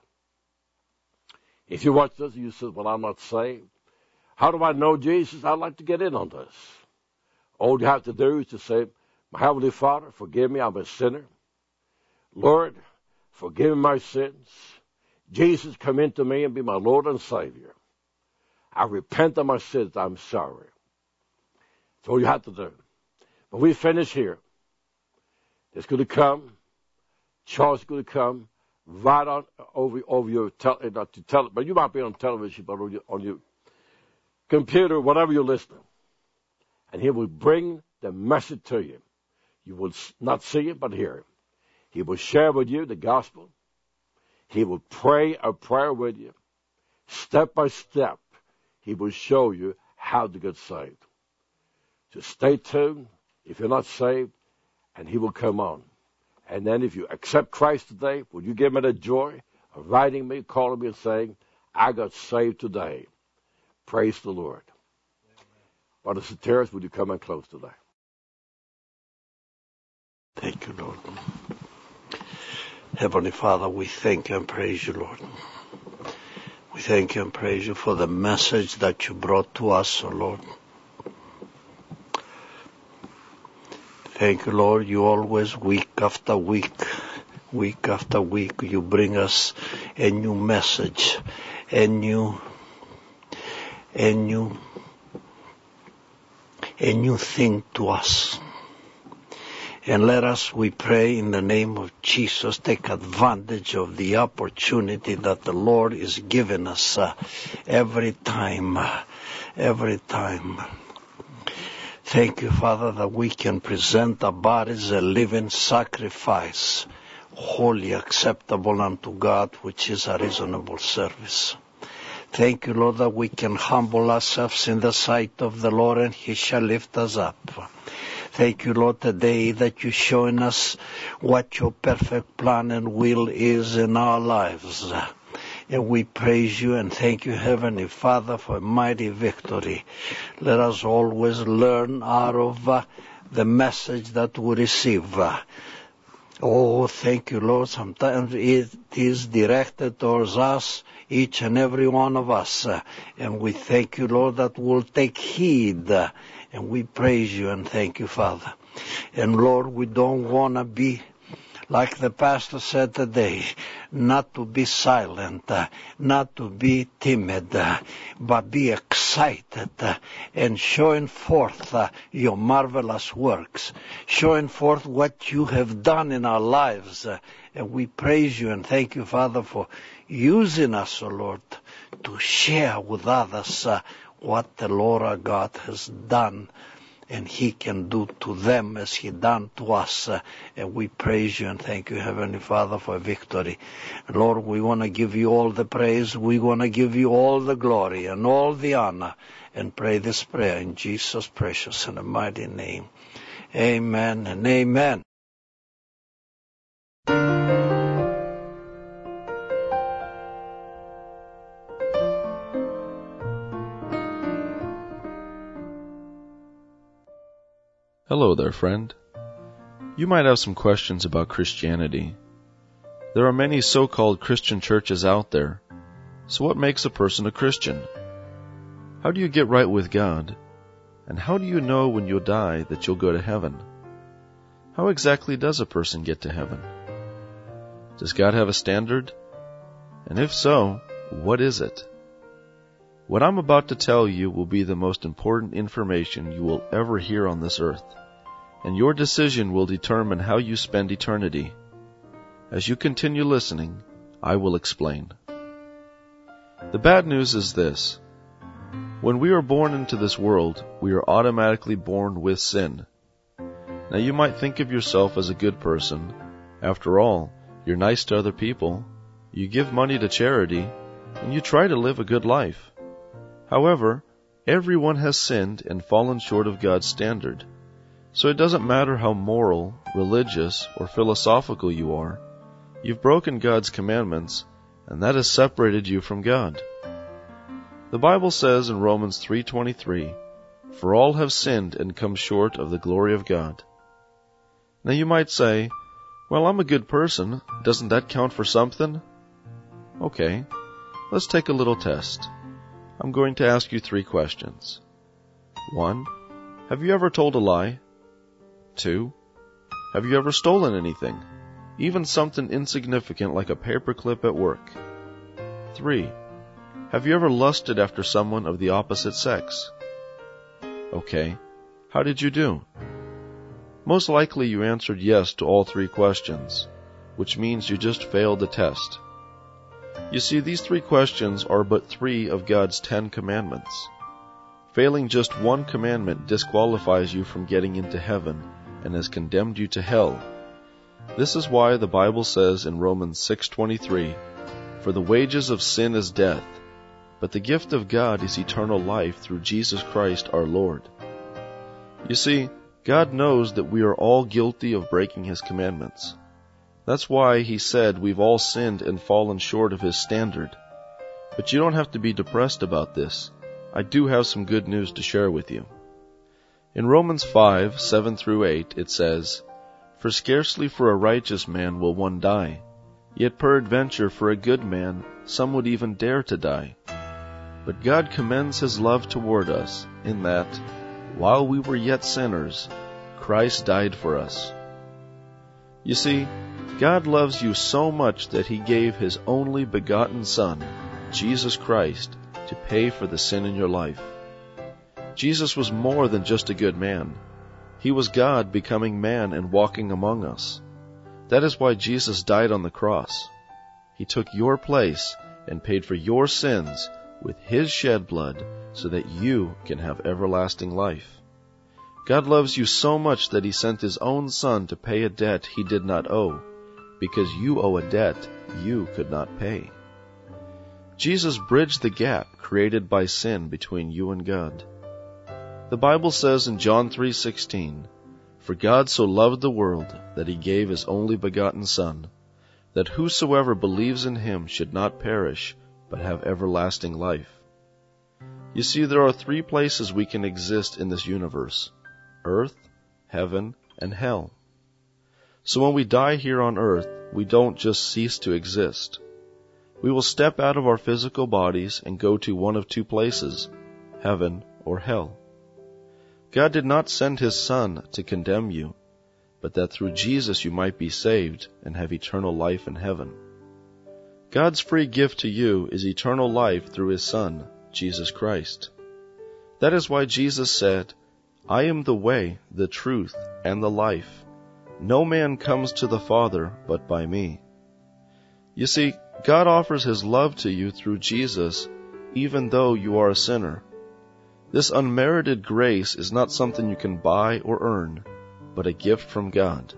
If you watch this and you say, well, I'm not saved. How do I know Jesus? I'd like to get in on this. All you have to do is to say, my Heavenly Father, forgive me, I'm a sinner. Lord, forgive me my sins. Jesus, come into me and be my Lord and Savior. I repent of my sins. I'm sorry. That's all you have to do. But we finish here. It's going to come. Charles is going to come right on over your but you might be on television, but on your computer, whatever you're listening. And he will bring the message to you. You will not see it, but hear it. He will share with you the gospel. He will pray a prayer with you. Step by step, he will show you how to get saved. So stay tuned if you're not saved, and he will come on. And then if you accept Christ today, will you give me the joy of writing me, calling me, and saying, I got saved today. Praise the Lord. Brother Soteris, would you come and close today?
Thank you, Lord. Heavenly Father, we thank you and praise you, Lord. We thank you and praise you for the message that you brought to us, O Lord. Thank you, Lord. You always, week after week, you bring us a new message, a new thing to us. And let us, we pray in the name of Jesus, take advantage of the opportunity that the Lord is giving us every time. Thank you, Father, that we can present our bodies a living sacrifice, wholly acceptable unto God, which is a reasonable service. Thank you, Lord, that we can humble ourselves in the sight of the Lord, and he shall lift us up. Thank you, Lord, today that you're showing us what your perfect plan and will is in our lives. And we praise you and thank you, Heavenly Father, for a mighty victory. Let us always learn out of the message that we receive. Oh, thank you, Lord. Sometimes it is directed towards us, each and every one of us. And we thank you, Lord, that we'll take heed. And we praise you and thank you, Father. And Lord, we don't want to be, like the pastor said today, not to be silent, not to be timid, but be excited and showing forth your marvelous works, showing forth what you have done in our lives. And we praise you and thank you, Father, for using us, O Lord, to share with others what the Lord our God has done. And he can do to them as he done to us. And we praise you and thank you, Heavenly Father, for victory. Lord, we want to give you all the praise. We want to give you all the glory and all the honor. And pray this prayer in Jesus' precious and mighty name. Amen and amen.
Hello there, friend. You might have some questions about Christianity. There are many so-called Christian churches out there. So what makes a person a Christian? How do you get right with God? And how do you know when you'll die that you'll go to heaven? How exactly does a person get to heaven? Does God have a standard? And if so, what is it? What I'm about to tell you will be the most important information you will ever hear on this earth, and your decision will determine how you spend eternity. As you continue listening, I will explain. The bad news is this. When we are born into this world, we are automatically born with sin. Now you might think of yourself as a good person. After all, you're nice to other people, you give money to charity, and you try to live a good life. However, everyone has sinned and fallen short of God's standard. So it doesn't matter how moral, religious, or philosophical you are. You've broken God's commandments, and that has separated you from God. The Bible says in Romans 3:23, "For all have sinned and come short of the glory of God." Now you might say, "Well, I'm a good person. Doesn't that count for something?" Okay, let's take a little test. I'm going to ask you 3 questions. 1. Have you ever told a lie? 2. Have you ever stolen anything? Even something insignificant like a paperclip at work? 3. Have you ever lusted after someone of the opposite sex? Okay, how did you do? Most likely you answered yes to all 3 questions, which means you just failed the test. You see, these 3 questions are but 3 of God's 10 commandments. Failing just one commandment disqualifies you from getting into heaven and has condemned you to hell. This is why the Bible says in Romans 6:23, "For the wages of sin is death, but the gift of God is eternal life through Jesus Christ our Lord." You see, God knows that we are all guilty of breaking His commandments. That's why He said we've all sinned and fallen short of His standard. But you don't have to be depressed about this. I do have some good news to share with you. In Romans 5:7-8, it says, "For scarcely for a righteous man will one die, yet peradventure for a good man some would even dare to die. But God commends His love toward us, in that, while we were yet sinners, Christ died for us." You see, God loves you so much that He gave His only begotten Son, Jesus Christ, to pay for the sin in your life. Jesus was more than just a good man. He was God becoming man and walking among us. That is why Jesus died on the cross. He took your place and paid for your sins with His shed blood so that you can have everlasting life. God loves you so much that He sent His own Son to pay a debt He did not owe, because you owe a debt you could not pay. Jesus bridged the gap created by sin between you and God. The Bible says in John 3:16, For God so loved the world that he gave his only begotten Son, that whosoever believes in him should not perish, but have everlasting life. You see, there are 3 places we can exist in this universe: earth, heaven, and hell. So when we die here on earth, we don't just cease to exist. We will step out of our physical bodies and go to one of 2 places, heaven or hell. God did not send his Son to condemn you, but that through Jesus you might be saved and have eternal life in heaven. God's free gift to you is eternal life through his Son, Jesus Christ. That is why Jesus said, "I am the way, the truth, and the life. No man comes to the Father but by me." You see, God offers his love to you through Jesus, even though you are a sinner. This unmerited grace is not something you can buy or earn, but a gift from God.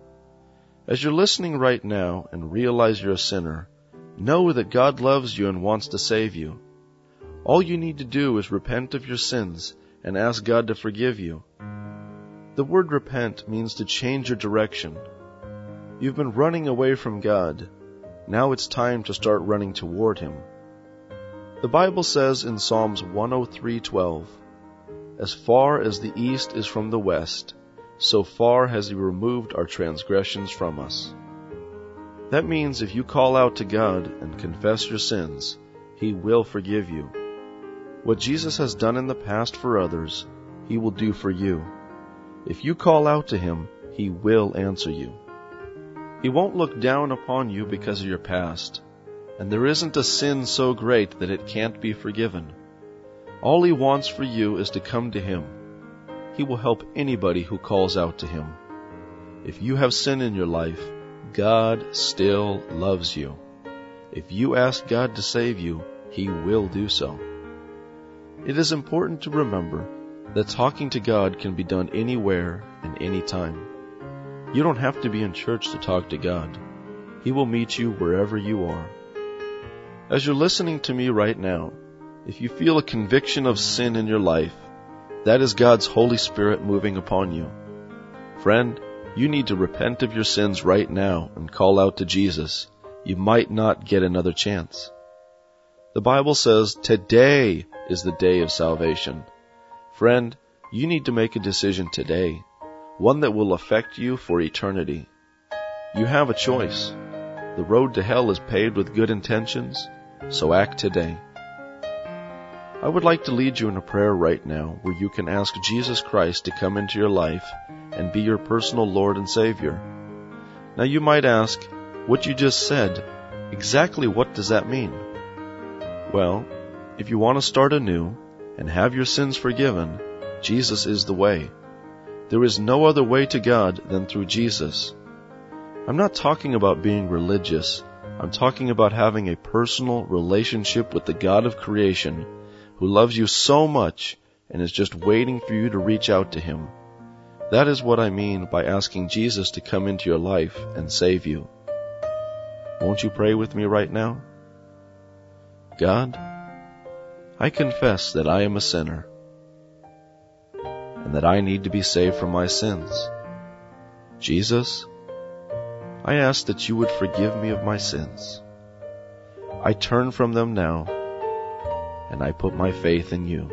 As you're listening right now and realize you're a sinner, know that God loves you and wants to save you. All you need to do is repent of your sins and ask God to forgive you. The word repent means to change your direction. You've been running away from God. Now it's time to start running toward him. The Bible says in Psalms 103:12, "As far as the east is from the west, so far has he removed our transgressions from us." That means if you call out to God and confess your sins, he will forgive you. What Jesus has done in the past for others, he will do for you. If you call out to him, he will answer you. He won't look down upon you because of your past, and there isn't a sin so great that it can't be forgiven. All he wants for you is to come to him. He will help anybody who calls out to him. If you have sin in your life, God still loves you. If you ask God to save you, he will do so. It is important to remember that talking to God can be done anywhere and anytime. You don't have to be in church to talk to God. He will meet you wherever you are. As you're listening to me right now, if you feel a conviction of sin in your life, that is God's Holy Spirit moving upon you. Friend, you need to repent of your sins right now and call out to Jesus. You might not get another chance. The Bible says today is the day of salvation. Friend, you need to make a decision today, one that will affect you for eternity. You have a choice. The road to hell is paved with good intentions, so act today. I would like to lead you in a prayer right now where you can ask Jesus Christ to come into your life and be your personal Lord and Savior. Now you might ask, what you just said, exactly what does that mean? Well, if you want to start anew and have your sins forgiven, Jesus is the way. There is no other way to God than through Jesus. I'm not talking about being religious. I'm talking about having a personal relationship with the God of creation who loves you so much and is just waiting for you to reach out to him. That is what I mean by asking Jesus to come into your life and save you. Won't you pray with me right now? God, I confess that I am a sinner and that I need to be saved from my sins. Jesus, I ask that you would forgive me of my sins. I turn from them now, and I put my faith in you.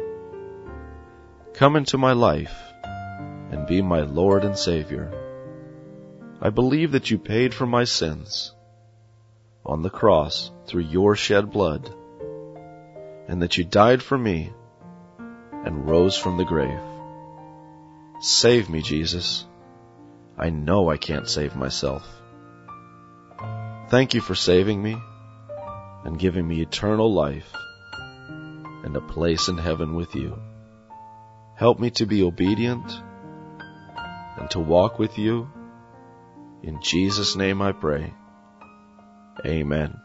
Come into my life and be my Lord and Savior. I believe that you paid for my sins on the cross through your shed blood, and that you died for me and rose from the grave. Save me, Jesus. I know I can't save myself. Thank you for saving me and giving me eternal life and a place in heaven with you. Help me to be obedient and to walk with you. In Jesus' name I pray. Amen.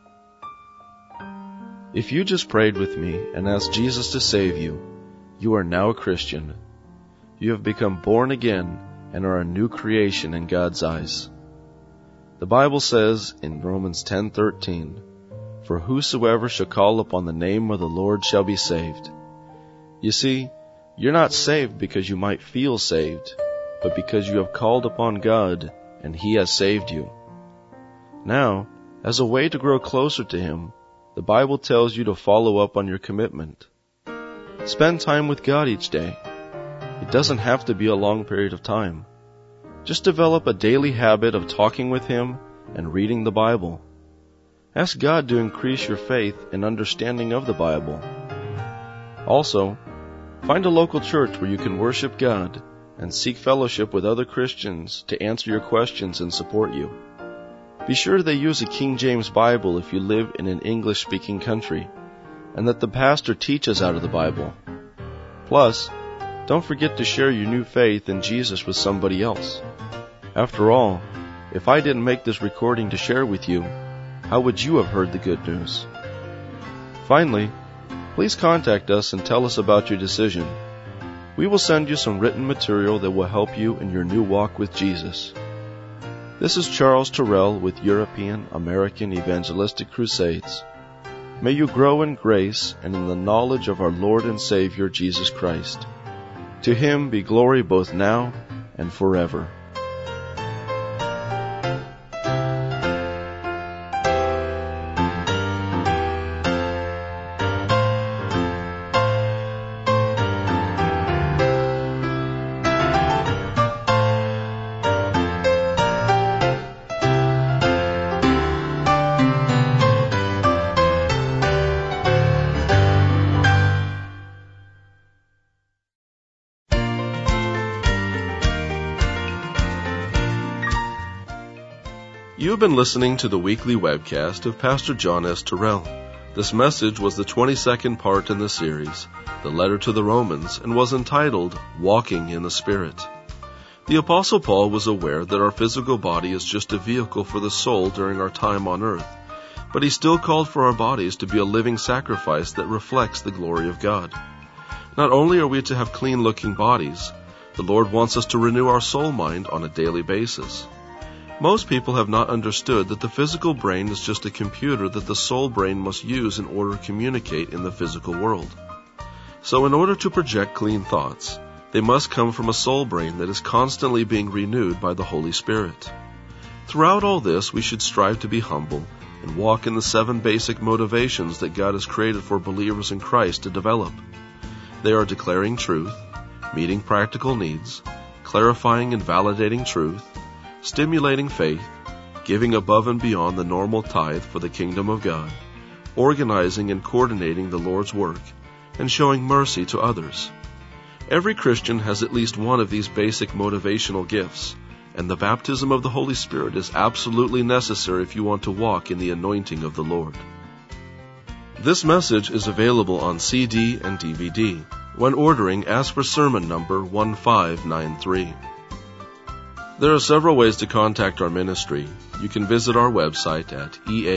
If you just prayed with me and asked Jesus to save you, you are now a Christian. You have become born again and are a new creation in God's eyes. The Bible says in Romans 10:13, "For whosoever shall call upon the name of the Lord shall be saved." You see, you're not saved because you might feel saved. but because you have called upon God and He has saved you. Now, as a way to grow closer to Him, the Bible tells you to follow up on your commitment. Spend time with God each day. It doesn't have to be a long period of time. Just develop a daily habit of talking with Him and reading the Bible. Ask God to increase your faith and understanding of the Bible. Also, find a local church where you can worship God and seek fellowship with other Christians to answer your questions and support you. Be sure they use a King James Bible if you live in an English-speaking country, and that the pastor teaches out of the Bible. Plus, don't forget to share your new faith in Jesus with somebody else. After all, if I didn't make this recording to share with you, how would you have heard the good news? Finally, please contact us and tell us about your decision. We will send you some written material that will help you in your new walk with Jesus. This is Charles Terrell with European American Evangelistic Crusades. May you grow in grace and in the knowledge of our Lord and Savior Jesus Christ. To Him be glory both now and forever. You've been listening to the weekly webcast of Pastor John S. Terrell. This message was the 22nd part in the series, The Letter to the Romans, and was entitled, Walking in the Spirit. The Apostle Paul was aware that our physical body is just a vehicle for the soul during our time on earth, but he still called for our bodies to be a living sacrifice that reflects the glory of God. Not only are we to have clean-looking bodies, the Lord wants us to renew our soul mind on a daily basis. Most people have not understood that the physical brain is just a computer that the soul brain must use in order to communicate in the physical world. So in order to project clean thoughts, they must come from a soul brain that is constantly being renewed by the Holy Spirit. Throughout all this, we should strive to be humble and walk in the 7 basic motivations that God has created for believers in Christ to develop. They are declaring truth, meeting practical needs, clarifying and validating truth, stimulating faith, giving above and beyond the normal tithe for the kingdom of God, organizing and coordinating the Lord's work, and showing mercy to others. Every Christian has at least one of these basic motivational gifts, and the baptism of the Holy Spirit is absolutely necessary if you want to walk in the anointing of the Lord. This message is available on CD and DVD. When ordering, ask for sermon number 1593. There are several ways to contact our ministry. You can visit our website at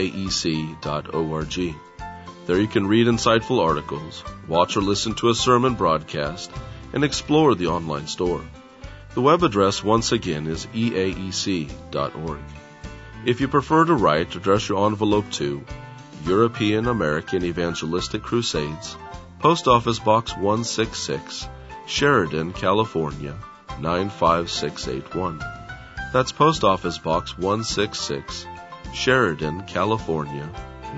eaec.org. There you can read insightful articles, watch or listen to a sermon broadcast, and explore the online store. The web address once again is eaec.org. If you prefer to write, address your envelope to European American Evangelistic Crusades, Post Office Box 166, Sheridan, California, 95681. That's Post Office Box 166, Sheridan, California,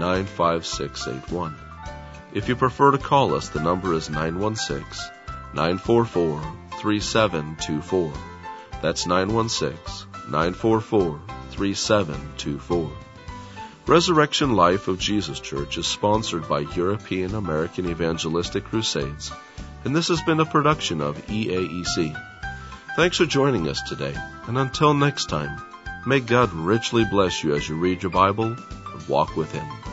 95681. If you prefer to call us, the number is 916-944-3724. That's 916-944-3724. Resurrection Life of Jesus Church is sponsored by European American Evangelistic Crusades, and this has been a production of EAEC. Thanks for joining us today, and until next time, may God richly bless you as you read your Bible and walk with Him.